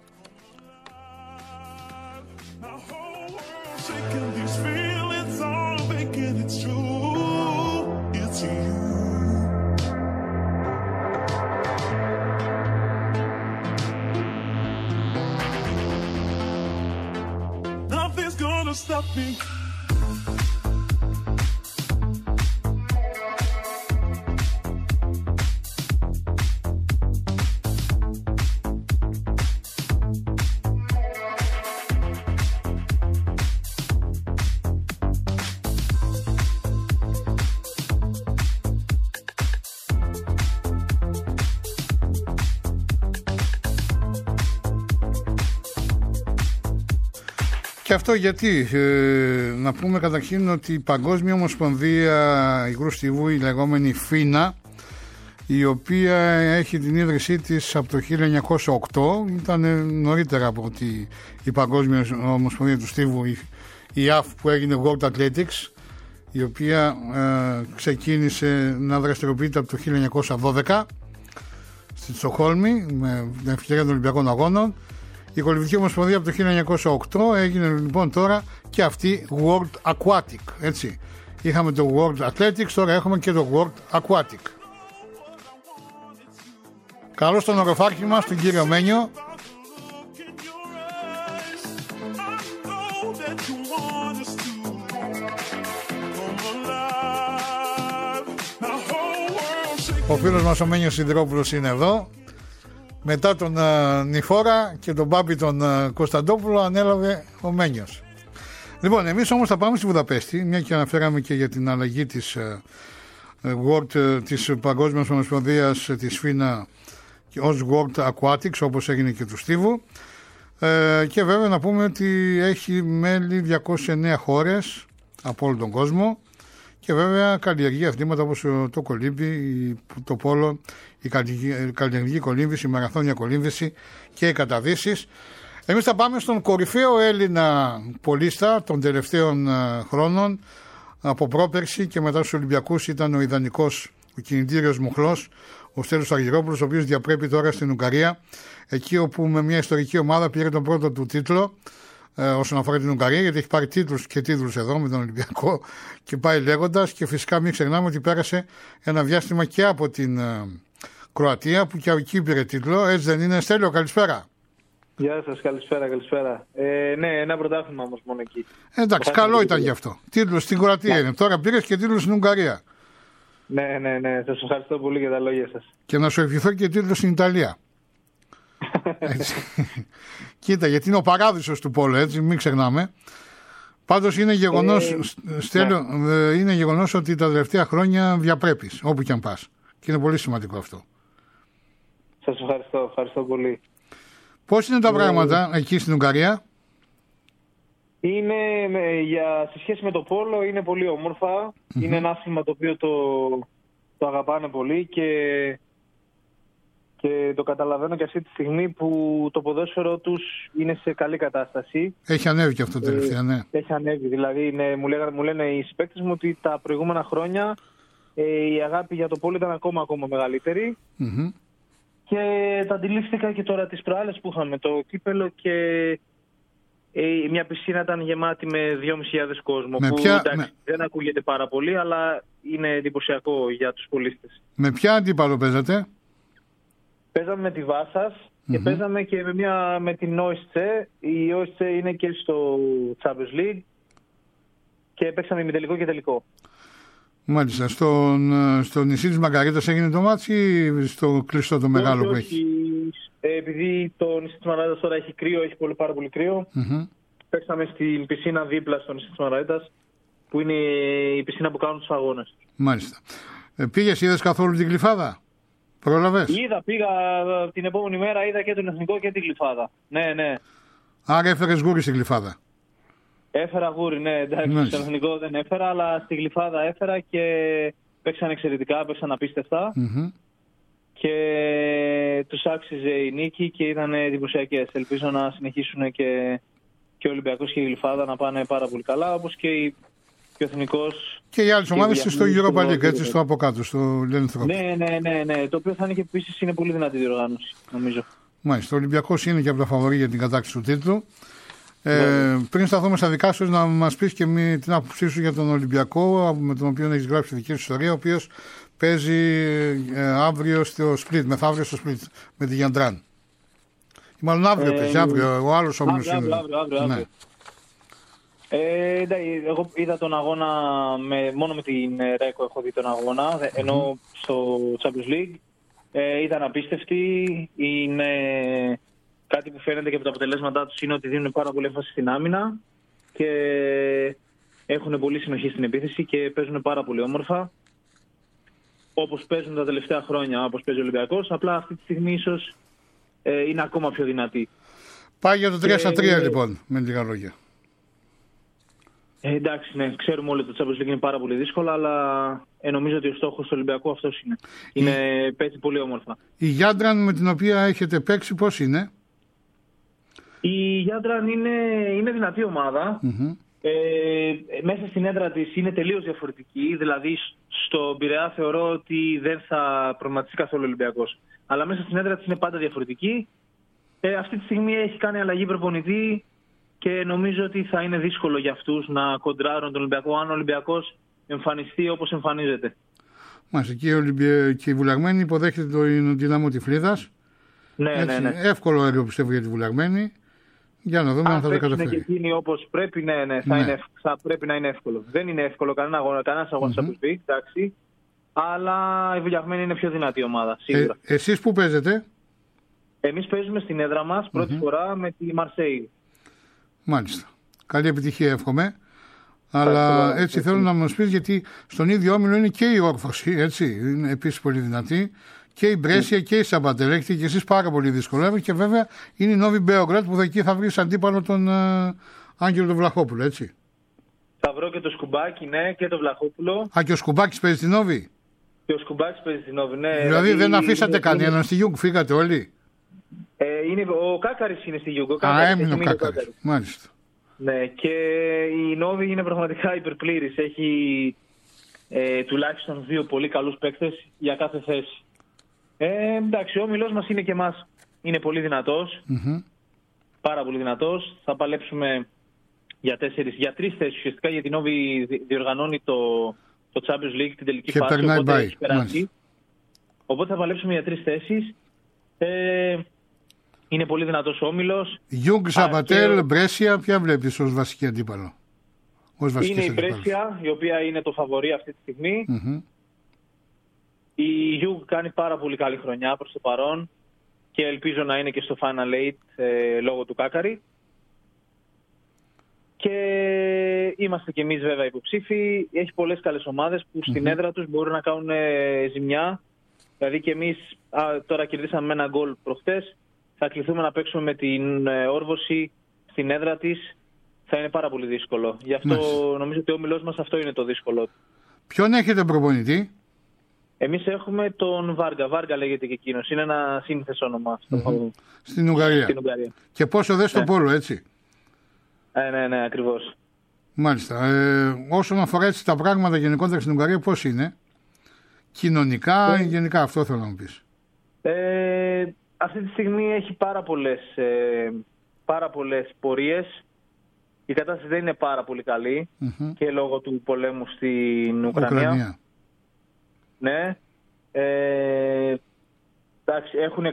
Stop me. Και αυτό γιατί, να πούμε καταρχήν ότι η Παγκόσμια Ομοσπονδία Υγρού Στιβού, η λεγόμενη ΦΙΝΑ, η οποία έχει την ίδρυσή της από το 1908. Ήταν νωρίτερα από ότι η Παγκόσμια Ομοσπονδία του Στίβου, η ΑΦ, που έγινε World Athletics, η οποία ξεκίνησε να δραστηριοποιείται από το 1912 στη Στοκχόλμη με την ευκαιρία των Ολυμπιακών Αγώνων. Η Κολυμβική Ομοσπονδία από το 1908 έγινε λοιπόν τώρα και αυτή World Aquatic, έτσι. Είχαμε το World Athletics, τώρα έχουμε και το World Aquatic. Καλώς τον οροφάρχη μας, τον κύριο Μένιο. Ο φίλος μας ο Μένιος Σιδηρόπουλος είναι εδώ. Μετά τον Νιφόρα και τον Μπάμπη τον Κωνσταντόπουλο ανέλαβε ο Μένιος. Λοιπόν, εμείς όμως θα πάμε στη Βουδαπέστη, μια και αναφέραμε και για την αλλαγή της Παγκόσμιας Ομοσπονδίας της ΦΙΝΑ ως World Aquatics, όπως έγινε και του Στίβου. Και βέβαια να πούμε ότι έχει μέλη 209 χώρες από όλο τον κόσμο. Και βέβαια καλλιεργεί αθλήματα όπως το κολύμπι, το πόλο, η καλλιεργική κολύμβηση, η μαραθώνια κολύμβηση και οι καταδύσεις. Εμείς θα πάμε στον κορυφαίο Έλληνα πολίστα των τελευταίων χρόνων. Από πρόπερση και μετά στους Ολυμπιακούς ήταν ο ιδανικός, ο κινητήριος μοχλός, ο Στέλιος Αργυρόπουλος, ο οποίος διαπρέπει τώρα στην Ουγγαρία, εκεί όπου με μια ιστορική ομάδα πήρε τον πρώτο του τίτλο. Όσον αφορά την Ουγγαρία, γιατί έχει πάρει τίτλους εδώ με τον Ολυμπιακό και πάει λέγοντας, και φυσικά μην ξεχνάμε ότι πέρασε ένα διάστημα και από την Κροατία που και εκεί πήρε τίτλο. Έτσι δεν είναι, Στέλιο? Καλησπέρα. Γεια σας, καλησπέρα. Ναι, ένα πρωτάθλημα όμως μόνο εκεί. Εντάξει, καλό ήταν γι' αυτό. Τίτλος στην Κροατία είναι. Τώρα πήρες και τίτλος στην Ουγγαρία. Ναι. Σας ευχαριστώ πολύ για τα λόγια σας. Και να σου ευχηθώ και τίτλος στην Ιταλία. Κοίτα, γιατί είναι ο παράδεισος του πόλου, έτσι, μην ξεχνάμε. Πάντως είναι γεγονός, Στέλιο, είναι γεγονός ότι τα τελευταία χρόνια διαπρέπεις όπου και αν πας. Και είναι πολύ σημαντικό αυτό. Σας ευχαριστώ πολύ. Πώς είναι τα πράγματα εκεί στην Ουγγαρία? Είναι, σε σχέση με το πόλο, είναι πολύ όμορφα. Είναι ένα άθλημα το οποίο το αγαπάνε πολύ και το καταλαβαίνω και αυτή τη στιγμή που το ποδόσφαιρο τους είναι σε καλή κατάσταση. Έχει ανέβει και αυτό τελευταία, ναι. Έχει ανέβει, δηλαδή μου λένε οι συμπαίκτες μου ότι τα προηγούμενα χρόνια η αγάπη για το πόλο ήταν ακόμα μεγαλύτερη. Και τα αντιλήφθηκα και τώρα τις προάλλες που είχαμε το κύπελο και μια πισίνα ήταν γεμάτη με 2.500 κόσμο. Δεν ακούγεται πάρα πολύ, αλλά είναι εντυπωσιακό για τους πολίστες. Με ποια αντίπαλο παίζατε? Παίζαμε με τη Βάσας και παίζαμε και με την ΟΕΣΤΣΕ. Η ΟΕΣΤΣΕ είναι και στο Champions League και παίξαμε ημιτελικό και τελικό. Μάλιστα. Στο νησί της Μαργαρίτας έγινε το μάτσι ή στο κλειστό το μεγάλο που έχει? Επειδή το νησί της Μαργαρίτας τώρα έχει κρύο, έχει πάρα πολύ κρύο, παίξαμε στην πισίνα δίπλα στο νησί της Μαργαρίτας, που είναι η πισίνα που κάνουν τους αγώνες. Μάλιστα. Πήγες, είδες καθόλου την Γλυφάδα? Πρόλαβες? Πήγα την επόμενη μέρα, είδα και τον Εθνικό και την Γλυφάδα. Ναι. Άρα έφερες γούρι στην Γλυφάδα? Έφερα γούρι, ναι, εντάξει. Στο Εθνικό δεν έφερα, αλλά στη Γλυφάδα έφερα και παίξαν εξαιρετικά, παίξαν απίστευτα. Και τους άξιζε η νίκη και ήταν εντυπωσιακές. Ελπίζω να συνεχίσουν και ο Ολυμπιακός και η Γλυφάδα να πάνε πάρα πολύ καλά, όπως και ο Εθνικός. Και οι άλλες ομάδες στο Europa League, έτσι, στο από κάτω, στο Λένθρο. Ναι. Το οποίο θα είναι και επίσης είναι πολύ δυνατή διοργάνωση, νομίζω. Μάλιστα. Ο Ολυμπιακός είναι και από τα φαβορί για την κατάκτηση του τίτλου. Πριν σταθούμε στα δικά σου, να μας πεις και την άποψή σου για τον Ολυμπιακό, με τον οποίο έχεις γράψει τη δική σου ιστορία, ο οποίος παίζει αύριο στο Split, μεθαύριο στο Split με τη Γιαντράν. Μάλλον αύριο παίζει, αύριο, ο άλλος όμιλος είναι. Αύριο. Εγώ είδα τον αγώνα μόνο με την Ρέκο, έχω δει τον αγώνα, ενώ στο Champions League ήταν απίστευτη. Είναι κάτι που φαίνεται και από τα αποτελέσματά τους, είναι ότι δίνουν πάρα πολύ έμφαση στην άμυνα και έχουν πολύ συνοχή στην επίθεση και παίζουν πάρα πολύ όμορφα, όπως παίζουν τα τελευταία χρόνια, όπως παίζει ο Ολυμπιακός, απλά αυτή τη στιγμή ίσως είναι ακόμα πιο δυνατή. Πάει για το 3-3 λοιπόν, με λίγα λόγια. Εντάξει, ναι, ξέρουμε όλοι ότι το Champions League είναι πάρα πολύ δύσκολο, αλλά νομίζω ότι ο στόχος του Ολυμπιακού αυτός είναι. Παίζει πολύ όμορφα. Η Γιάντραν με την οποία έχετε παίξει πώς είναι? Η Γιάντραν είναι δυνατή ομάδα. Μέσα στην έδρα της είναι τελείως διαφορετική. Δηλαδή στο Πειραιά θεωρώ ότι δεν θα προβληματίσει καθόλου ο Ολυμπιακός. Αλλά μέσα στην έδρα της είναι πάντα διαφορετική. Αυτή τη στιγμή έχει κάνει αλλαγή προπονητή και νομίζω ότι θα είναι δύσκολο για αυτούς να κοντράρουν τον Ολυμπιακό αν ο Ολυμπιακός εμφανιστεί όπως εμφανίζεται. Μάλιστα, και η Βουλαγμένη υποδέχεται τον Δυναμό Τυφλίδας. Ναι. Εύκολο έργο πιστεύω για τη Βουλαγμένη. Για να δούμε αν θα το καταφέρει. Αν και εκείνη όπως πρέπει, θα πρέπει να είναι εύκολο. Δεν είναι εύκολο κανένας αγώνας από τους Big, εντάξει. Αλλά η Βουλιαγμένη είναι πιο δυνατή ομάδα, σίγουρα. Εσείς που παίζετε? Εμείς παίζουμε στην έδρα μας πρώτη φορά με τη Μαρσέη. Μάλιστα. Καλή επιτυχία εύχομαι. Αλλά έτσι θέλω να μας πεις, γιατί στον ίδιο όμιλο είναι και η Όρφωση, έτσι. Είναι επίσης πολύ δυνατή. Και η Μπρέσια και η Σαμπαντέλ. Έχετε και εσείς πάρα πολύ δύσκολο. Και βέβαια είναι η Νόβι Μπέογκρατ που εκεί θα βρεις αντίπαλο τον Άγγελο τον Βλαχόπουλο, έτσι. Θα βρω και το Σκουμπάκι, ναι, και το Βλαχόπουλο. Και ο Σκουμπάκης παίζει στην Νόβι. Και ο Σκουμπάκης παίζει στην Νόβι, ναι. Δηλαδή δεν αφήσατε κανέναν στη Γιούγκ, φύγατε όλοι. Ο Κάκαρης είναι στη Γιούγκ. Έμεινε ο Κάκαρης. Μάλιστα. Ναι, και η Νόβι είναι πραγματικά υπερπλήρης. Έχει τουλάχιστον 2 πολύ καλούς παίκτες για κάθε θέση. Εντάξει, ο όμιλος μας είναι και εμάς. Είναι πολύ δυνατός. Πάρα πολύ δυνατός. Θα παλέψουμε για 3 θέσεις ουσιαστικά, γιατί η Νόβι διοργανώνει το Champions League την τελική και φάση. Οπότε θα παλέψουμε για 3 θέσεις. Είναι πολύ δυνατός ο όμιλος. Γιούγκ, Σαμπατέλ, Μπρέσια, ποια βλέπεις ως βασική αντίπαλο? Είναι η Μπρέσια, η οποία είναι το φαβορί αυτή τη στιγμή. Η Γιούγκ κάνει πάρα πολύ καλή χρονιά προς το παρόν και ελπίζω να είναι και στο Final 8 λόγω του Κάκαρη. Και είμαστε κι εμείς βέβαια υποψήφοι. Έχει πολλές καλές ομάδες που στην έδρα τους μπορούν να κάνουν ζημιά. Δηλαδή και εμείς τώρα κερδίσαμε με ένα γκολ προχτές. Θα κληθούμε να παίξουμε με την Όρβωση στην έδρα της. Θα είναι πάρα πολύ δύσκολο. Γι' αυτό νομίζω ότι ο όμιλός μας αυτό είναι το δύσκολο. Ποιον έχετε προπονητή? Εμείς έχουμε τον Βάργα. Βάργα λέγεται και εκείνος. Είναι ένα σύνθεσο όνομα. Στην Ουγγαρία. Και πόσο δες στο πόλο, έτσι. Ναι, ακριβώς. Μάλιστα. Όσον αφορά έτσι τα πράγματα γενικότερα στην Ουγγαρία, πώς είναι? Κοινωνικά, γενικά, αυτό θέλω να μου πεις. Αυτή τη στιγμή έχει πάρα πολλές πορείες. Η κατάσταση δεν είναι πάρα πολύ καλή και λόγω του πολέμου στην Ουκρανία. Ναι. Εντάξει, έχουν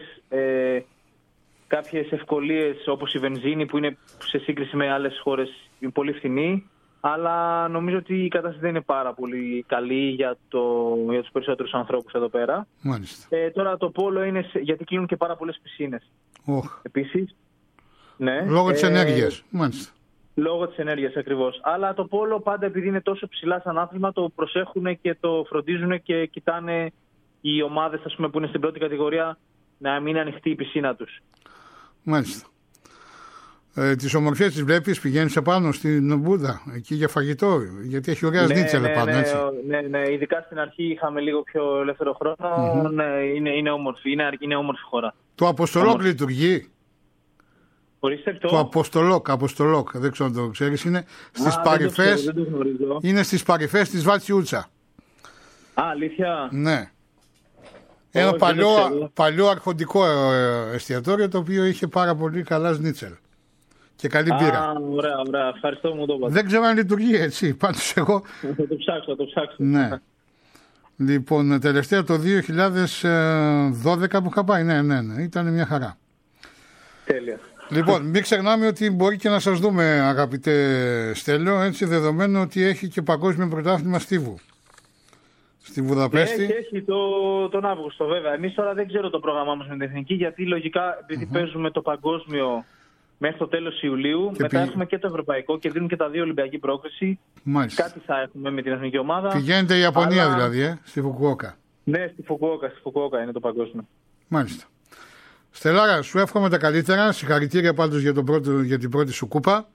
κάποιες ευκολίες όπως η βενζίνη που είναι σε σύγκριση με άλλες χώρες πολύ φθηνή, αλλά νομίζω ότι η κατάσταση δεν είναι πάρα πολύ καλή για τους περισσότερους ανθρώπους εδώ πέρα. Μάλιστα. Τώρα το πόλο είναι γιατί κλείνουν και πάρα πολλές πισίνες. Επίσης. Ναι. Λόγω της ενέργειας. Μάλιστα. Λόγω της ενέργειας ακριβώς. Αλλά το πόλο πάντα επειδή είναι τόσο ψηλά σαν άθλημα το προσέχουν και το φροντίζουν και κοιτάνε οι ομάδες που είναι στην πρώτη κατηγορία να μην είναι ανοιχτή η πισίνα τους. Μάλιστα. Τις ομορφιές τις βλέπεις, πηγαίνεις επάνω στην Μπούδα εκεί για φαγητό, γιατί έχει ωραία σνίτσελ επάνω, έτσι. Ναι, ειδικά στην αρχή είχαμε λίγο πιο ελεύθερο χρόνο. Ναι, είναι όμορφη, είναι όμορφη χώρα. Το Αποστολόκ λειτουργεί? Το Αποστολόκ, δεν ξέρω αν το ξέρεις, είναι στις παρυφές. Είναι στις παρυφές της Βάτσιούτσα. Αλήθεια? Ναι. Ένα παλιό αρχοντικό εστιατόριο το οποίο είχε πάρα πολύ καλά σνίτσελ και καλή μπύρα. Ωραία, ευχαριστώ που μου το είπατε. Δεν ξέρω αν λειτουργεί έτσι, πάντως εγώ. Θα το ψάξω. Ναι. Λοιπόν, τελευταία το 2012 που είχα πάει, ναι, ήταν μια χαρά. Τέλεια. Λοιπόν, μην ξεχνάμε ότι μπορεί και να σας δούμε, αγαπητέ Στέλιο, έτσι, δεδομένου ότι έχει και παγκόσμιο πρωτάθλημα στίβου στη Βουδαπέστη. Έχει τον Αύγουστο βέβαια. Εμείς τώρα δεν ξέρω το πρόγραμμά μας με την Εθνική, γιατί λογικά επειδή παίζουμε το παγκόσμιο μέχρι το τέλος Ιουλίου, μετά έχουμε και το ευρωπαϊκό και δίνουν και τα 2 Ολυμπιακή πρόκριση. Μάλιστα. Κάτι θα έχουμε με την εθνική ομάδα. Πηγαίνετε η Ιαπωνία δηλαδή, στη Φουκουόκα. Ναι, στη Φουκουόκα είναι το παγκόσμιο. Μάλιστα. Στελάρα, σου εύχομαι τα καλύτερα. Συγχαρητήρια πάντως για την πρώτη σου κούπα.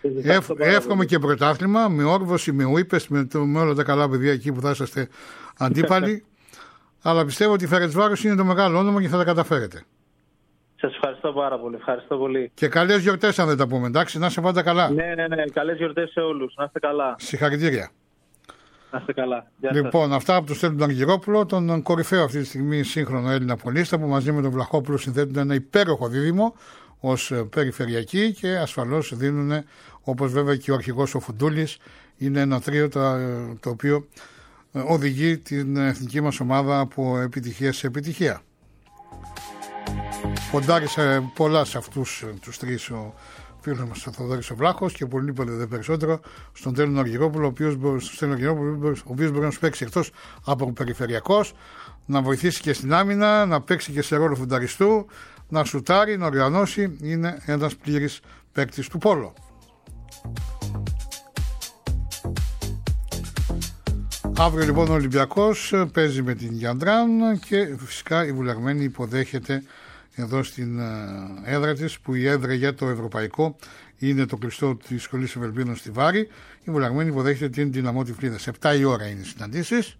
Εύχομαι και πρωτάθλημα με όρβωση, με Ούιπες, με όλα τα καλά παιδιά εκεί που θα είσαστε αντίπαλοι. Αλλά πιστεύω ότι η Φερεντσβάρος είναι το μεγάλο όνομα και θα τα καταφέρετε. Σας ευχαριστώ πάρα πολύ. Ευχαριστώ πολύ. Και καλές γιορτές αν δεν τα πούμε, εντάξει, να είστε πάντα καλά. Ναι. Καλές γιορτές σε όλους. Να είστε καλά. Συγχαρητήρια. Να είστε καλά. Γεια λοιπόν, αυτά από τον Στέλιο Αργυρόπουλο, τον κορυφαίο αυτή τη στιγμή σύγχρονο Έλληνα πολίστα, που μαζί με τον Βλαχόπουλο συνθέτουν ένα υπέροχο δίδυμο ως περιφερειακή και ασφαλώς δίνουν, όπως βέβαια και ο αρχηγός ο Φουντούλης, είναι ένα τρίο το οποίο οδηγεί την εθνική μας ομάδα από επιτυχία σε επιτυχία. Ποντάρισε πολλά σε αυτούς τους 3 ο φίλος μας ο Θοδωρής ο Βλάχος και πολύ δε περισσότερο στον Τέλειο Αργυρόπουλο, ο οποίος μπορεί να σου παίξει εκτός από περιφερειακός, να βοηθήσει και στην άμυνα, να παίξει και σε ρόλο φουνταριστού, να σουτάρει, να οργανώσει. Είναι ένας πλήρης παίκτης του πόλο. Αύριο λοιπόν ο Ολυμπιακός παίζει με την Γιαντράν και φυσικά η Βουλαγμένη υποδέχεται εδώ στην έδρα της, που η έδρα για το ευρωπαϊκό είναι το κλειστό της Σχολής Ευελπίνων στη Βάρη. Η Βουλαγμένη υποδέχεται την Δυναμό Τυφλίδας. 7 η ώρα είναι οι συναντήσεις.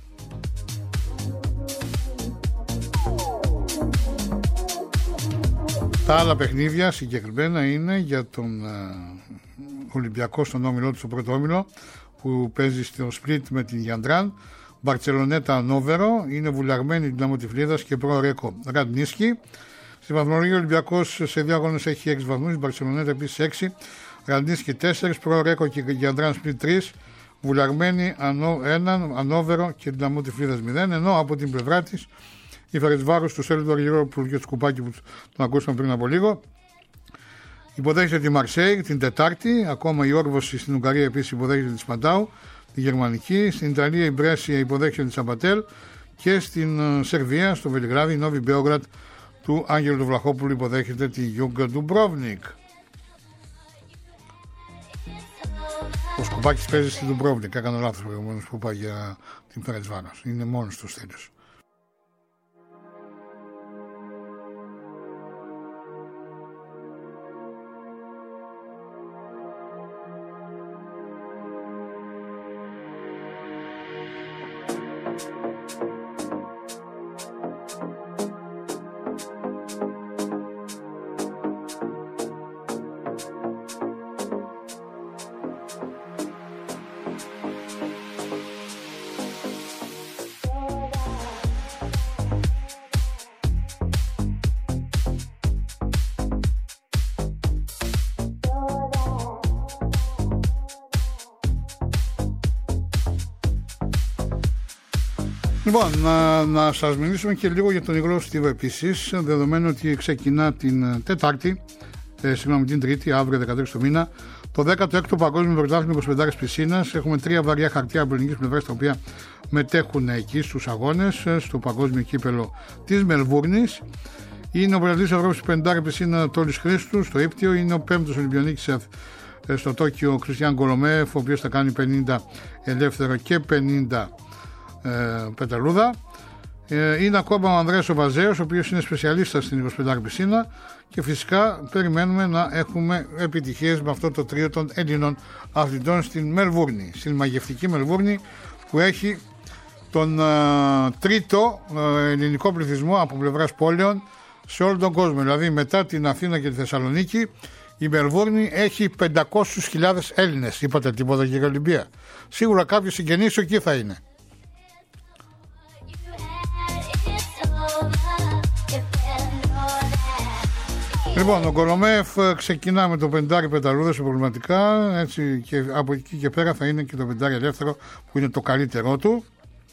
Τα άλλα παιχνίδια συγκεκριμένα είναι για τον Ολυμπιακό στον όμιλό του, στο πρώτο όμιλο, που παίζει στο Σπλίτ με την Γιαντράν. Μπαρτσελονέτα Ανόβερο, είναι Βουλαγμένη Δυναμό Τυφλίδας και Προρέκο Ραντνίσκι. Στη βαθμολογία ο Ολυμπιακός σε 2 αγώνες έχει 6 βαθμούς, Μπαρτσελονέτα επίσης 6, Ραντνίσκι 4, Προρέκο και Γιαντράν Σπλίτ 3, Βουλαγμένη 1, Ανόβερο και Δυναμό Τυφλίδας 0, ενώ από την πλευρά της η Φερεντσβάρος του Στέλιου του Αργυρόπουλου και του Σκουπάκη που τον ακούσαμε πριν από λίγο υποδέχεται τη Μαρσέη την Τετάρτη, ακόμα η Όρβωση στην Ουγγαρία επίσης υποδέχεται τη Σπαντάου, τη Γερμανική, στην Ιταλία η Μπρέσια υποδέχεται τη Σαμπατέλ και στην Σερβία, στο Βελιγράδι, η Νόβι Μπέογρατ του Άγγελου του Βλαχόπουλου υποδέχεται τη Γιούγκα Ντουμπρόβνικ. Ο Σκουπάκης παίζει στην Ντουμπρόβνικ, έκανα λάθος προηγουμένως που πάει για την Φερεντσβάρος, είναι μόνος του Στέλιος. Λοιπόν, να σας μιλήσουμε και λίγο για τον υγρό στίβο επίσης, δεδομένου ότι ξεκινά την Τετάρτη, την Τρίτη, αύριο 13 του μήνα, το 16ο Παγκόσμιο Πρωτάθλημα 25 πισίνας. Έχουμε 3 βαριά χαρτιά από ελληνικής πλευράς τα οποία μετέχουν εκεί στους αγώνες, στο Παγκόσμιο Κύπελο της Μελβούρνης. Είναι ο πρωταθλητής Ευρώπης 50 πισίνα Τόλης Χρήστου στο Ήπτιο, είναι ο 5ος Ολυμπιονίκης στο Τόκιο Κριστιαν Κολομέφ, ο οποίος θα κάνει 50 ελεύθερο και 50 πεταλούδα. Είναι ακόμα ο Ανδρέας ο Βαζέος, ο οποίος είναι σπεσιαλίστας στην 25 πισίνα, και φυσικά περιμένουμε να έχουμε επιτυχίες με αυτό το τρίο των Ελλήνων αθλητών στην Μελβούρνη, στην μαγευτική Μελβούρνη, που έχει τον τρίτο ελληνικό πληθυσμό από πλευράς πόλεων σε όλο τον κόσμο. Δηλαδή μετά την Αθήνα και τη Θεσσαλονίκη, η Μελβούρνη έχει 500.000 Έλληνες. Είπατε τίποτα για Ολυμπία? Σίγουρα κάποιος συγγενής εκεί θα είναι. Λοιπόν, ο Κολομέφ ξεκινά με το 50 πεταλούδες προβληματικά, έτσι, και από εκεί και πέρα θα είναι και το 50 ελεύθερο, που είναι το καλύτερό του.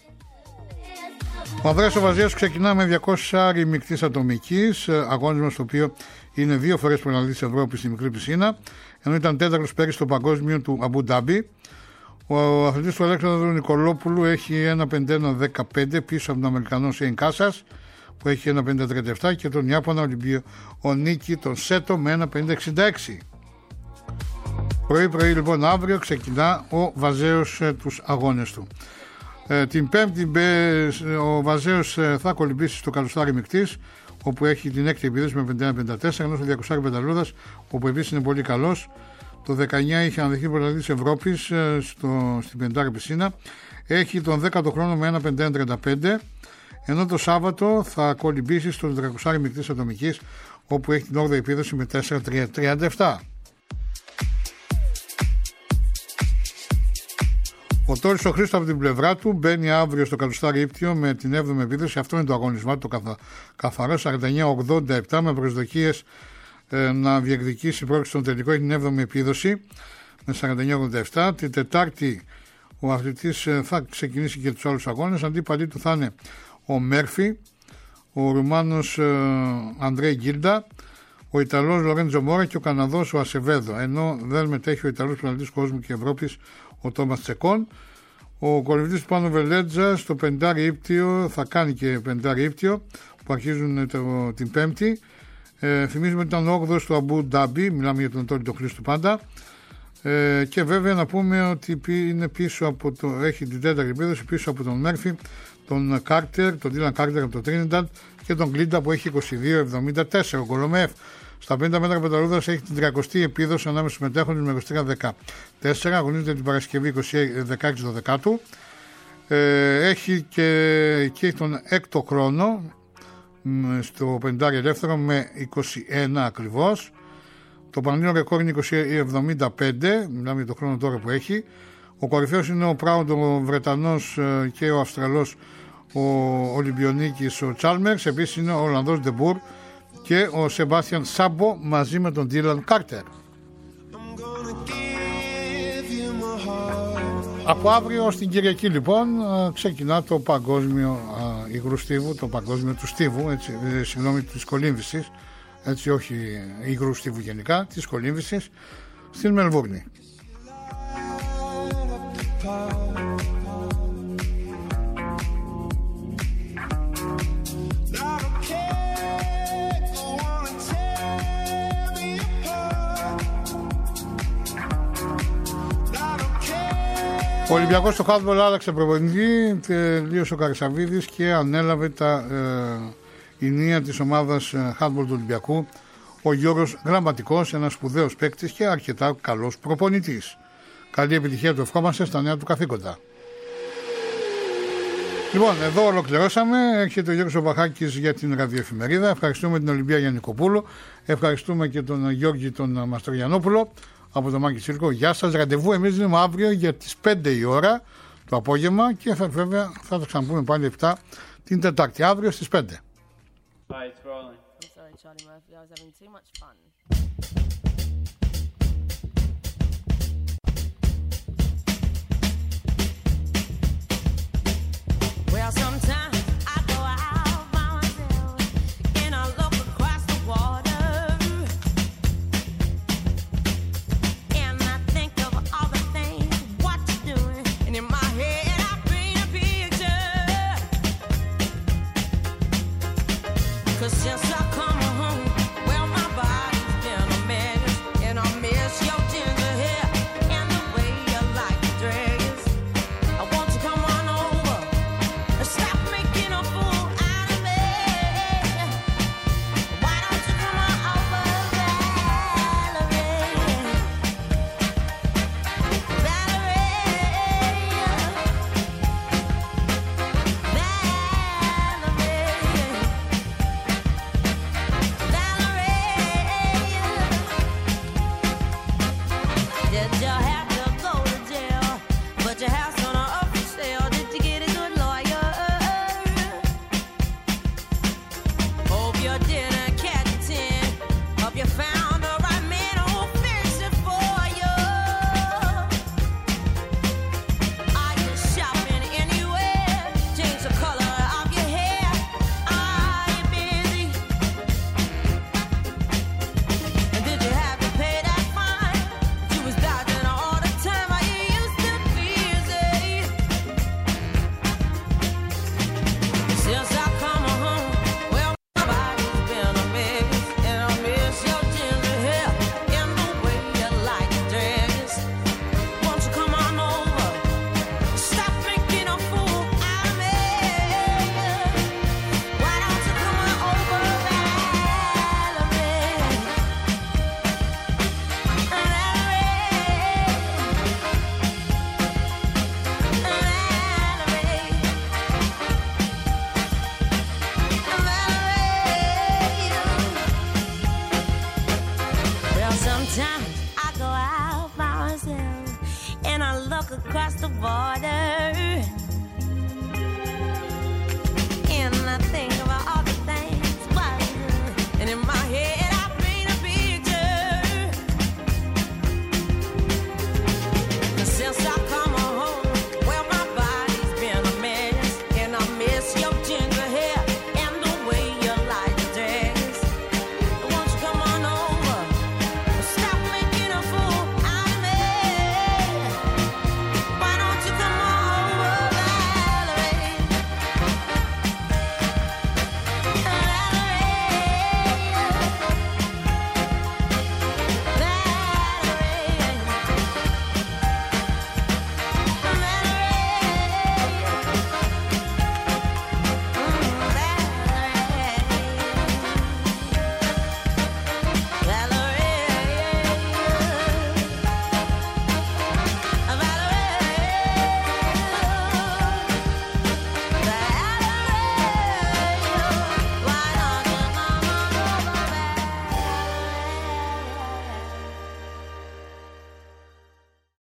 Ο Ανδρέας ο Βαζέος ξεκινά με 200 μικτής ατομικής, αγώνισμα στο οποίο είναι 2 φορές πρωταθλητής Ευρώπης στη μικρή πισίνα, ενώ ήταν 4ος πέρυσι στο παγκόσμιο του Αμπού Ντάμπι. Ο αθλητής του Αλέξανδρου Νικολόπουλου έχει ένα 51-15 πίσω από τον Αμερικανό Σέιν Κάσας, που έχει ένα 50-37, και τον Ιάπωνα Ολυμπίο ο Νίκη τον Σέτο με ένα 50-66. Πρωί λοιπόν αύριο ξεκινά ο Βαζέος τους αγώνες του. Την Πέμπτη ο Βαζέος θα κολυμπήσει στο Καλουστάρι Μικτής, όπου έχει την έκτη επίδοση με 51-54, ενώ στο 200 πεταλούδας, όπου επίσης είναι πολύ καλός, Το 19 είχε αναδεχθεί πρωταθλητής Ευρώπης στην πεντάρια πισίνα. Έχει τον 10ο χρόνο με 1.51.35, ενώ το Σάββατο θα κολυμπήσει στο 400 μεικτής ατομικής, όπου έχει την 8η επίδοση με 4.37. Ο Τόρις ο Χρήστο από την πλευρά του μπαίνει αύριο στο Καλουστάρι Ήπτιο με την 7η επίδοση. Αυτό είναι το αγώνισμά του, το καθαρό 49-87, με προσδοκίες να διεκδικήσει πρόκληση στον τελικό. Έχει την 7η επίδοση με 49-87. Την Τετάρτη ο αθλητής θα ξεκινήσει και τους άλλους αγώνες. Αντίπαλοι του θα είναι ο Μέρφυ, ο Ρουμάνος Αντρέι Γκίλντα, ο Ιταλός Λορέντζο Μόρα και ο Καναδός ο Ασεβέδο. Ενώ δεν μετέχει ο Ιταλός πρωταθλητής κόσμου και Ευρώπης ο Τόμας Τσεκόν. Ο κολυμπητής του Πάνο Βελέτζα στο πεντάρι ύπτιο θα κάνει και πεντάρι ύπτιο που αρχίζουν την Πέμπτη. Θυμίζουμε ότι ήταν ο 8ος του Αμπού Ντάμπι, μιλάμε για τον Τόλι το Χρήστο πάντα. Και βέβαια να πούμε ότι είναι πίσω από έχει την 4η επίδοση πίσω από τον Μέρφυ, τον Κάρτερ, τον Ντίλαν Κάρτερ από το Τρίνινταντ και τον Γκλίντα που έχει 22.74. Ο Κολομέφ στα 50 μέτρα πεταλούδας έχει την 30η επίδοση ανάμεσα στους μετέχοντες με 23.14. Αγωνίζεται την Παρασκευή 16 το δεκάτου. Έχει και τον 6ο χρόνο στο 50 ελεύθερο με 21 ακριβώς. Το πανελλήνιο ρεκόρ είναι 20.75, μιλάμε για το χρόνο τώρα που έχει. Ο κορυφαίος είναι ο Πράουντ, ο Βρετανός και ο Αυστραλός ο Ολυμπιονίκης ο Τσάλμερς. Επίσης είναι ο Ολλανδός Ντεμπούρ και ο Σεμπάστιαν Σάμπο μαζί με τον Ντίλαν Κάρτερ. Από αύριο στην Κυριακή λοιπόν ξεκινά το παγκόσμιο υγρού στίβου, το παγκόσμιο του στίβου, συγγνώμη, της κολύμβησης, έτσι όχι υγρού στίβου γενικά, της κολύμβησης στην Μελβούρνη. Ο Ολυμπιακός στο handball άλλαξε προπονητή, τελείωσε ο Καρισαβίδης και ανέλαβε τα ηνία της ομάδας handball του Ολυμπιακού ο Γιώργος Γραμματικός, ένας σπουδαίος παίκτης και αρκετά καλός προπονητής. Καλή επιτυχία του ευχόμαστε στα νέα του καθήκοντα. Λοιπόν, εδώ ολοκληρώσαμε. Έρχεται ο Γιώργος Βαχάκης για την ραδιοεφημερίδα. Ευχαριστούμε την Ολυμπία Γιαννικοπούλου. Ευχαριστούμε και τον Γιώργη τον Μαστρογιαννόπουλο από το Μάκη Τσίρκο. Γεια σας. Ραντεβού εμείς δίνουμε αύριο για τις 5 η ώρα το απόγευμα και βέβαια θα το ξαναπούμε πάλι 7 την Τετάρτη. Αύριο στις 5. Well, sometimes I go out by myself and I look across the water and I think of all the things what you're doing, and in my head I paint a picture. 'Cause since I come home, well, my body's been a Well, sometimes I go out by myself and I look across the border and I think about all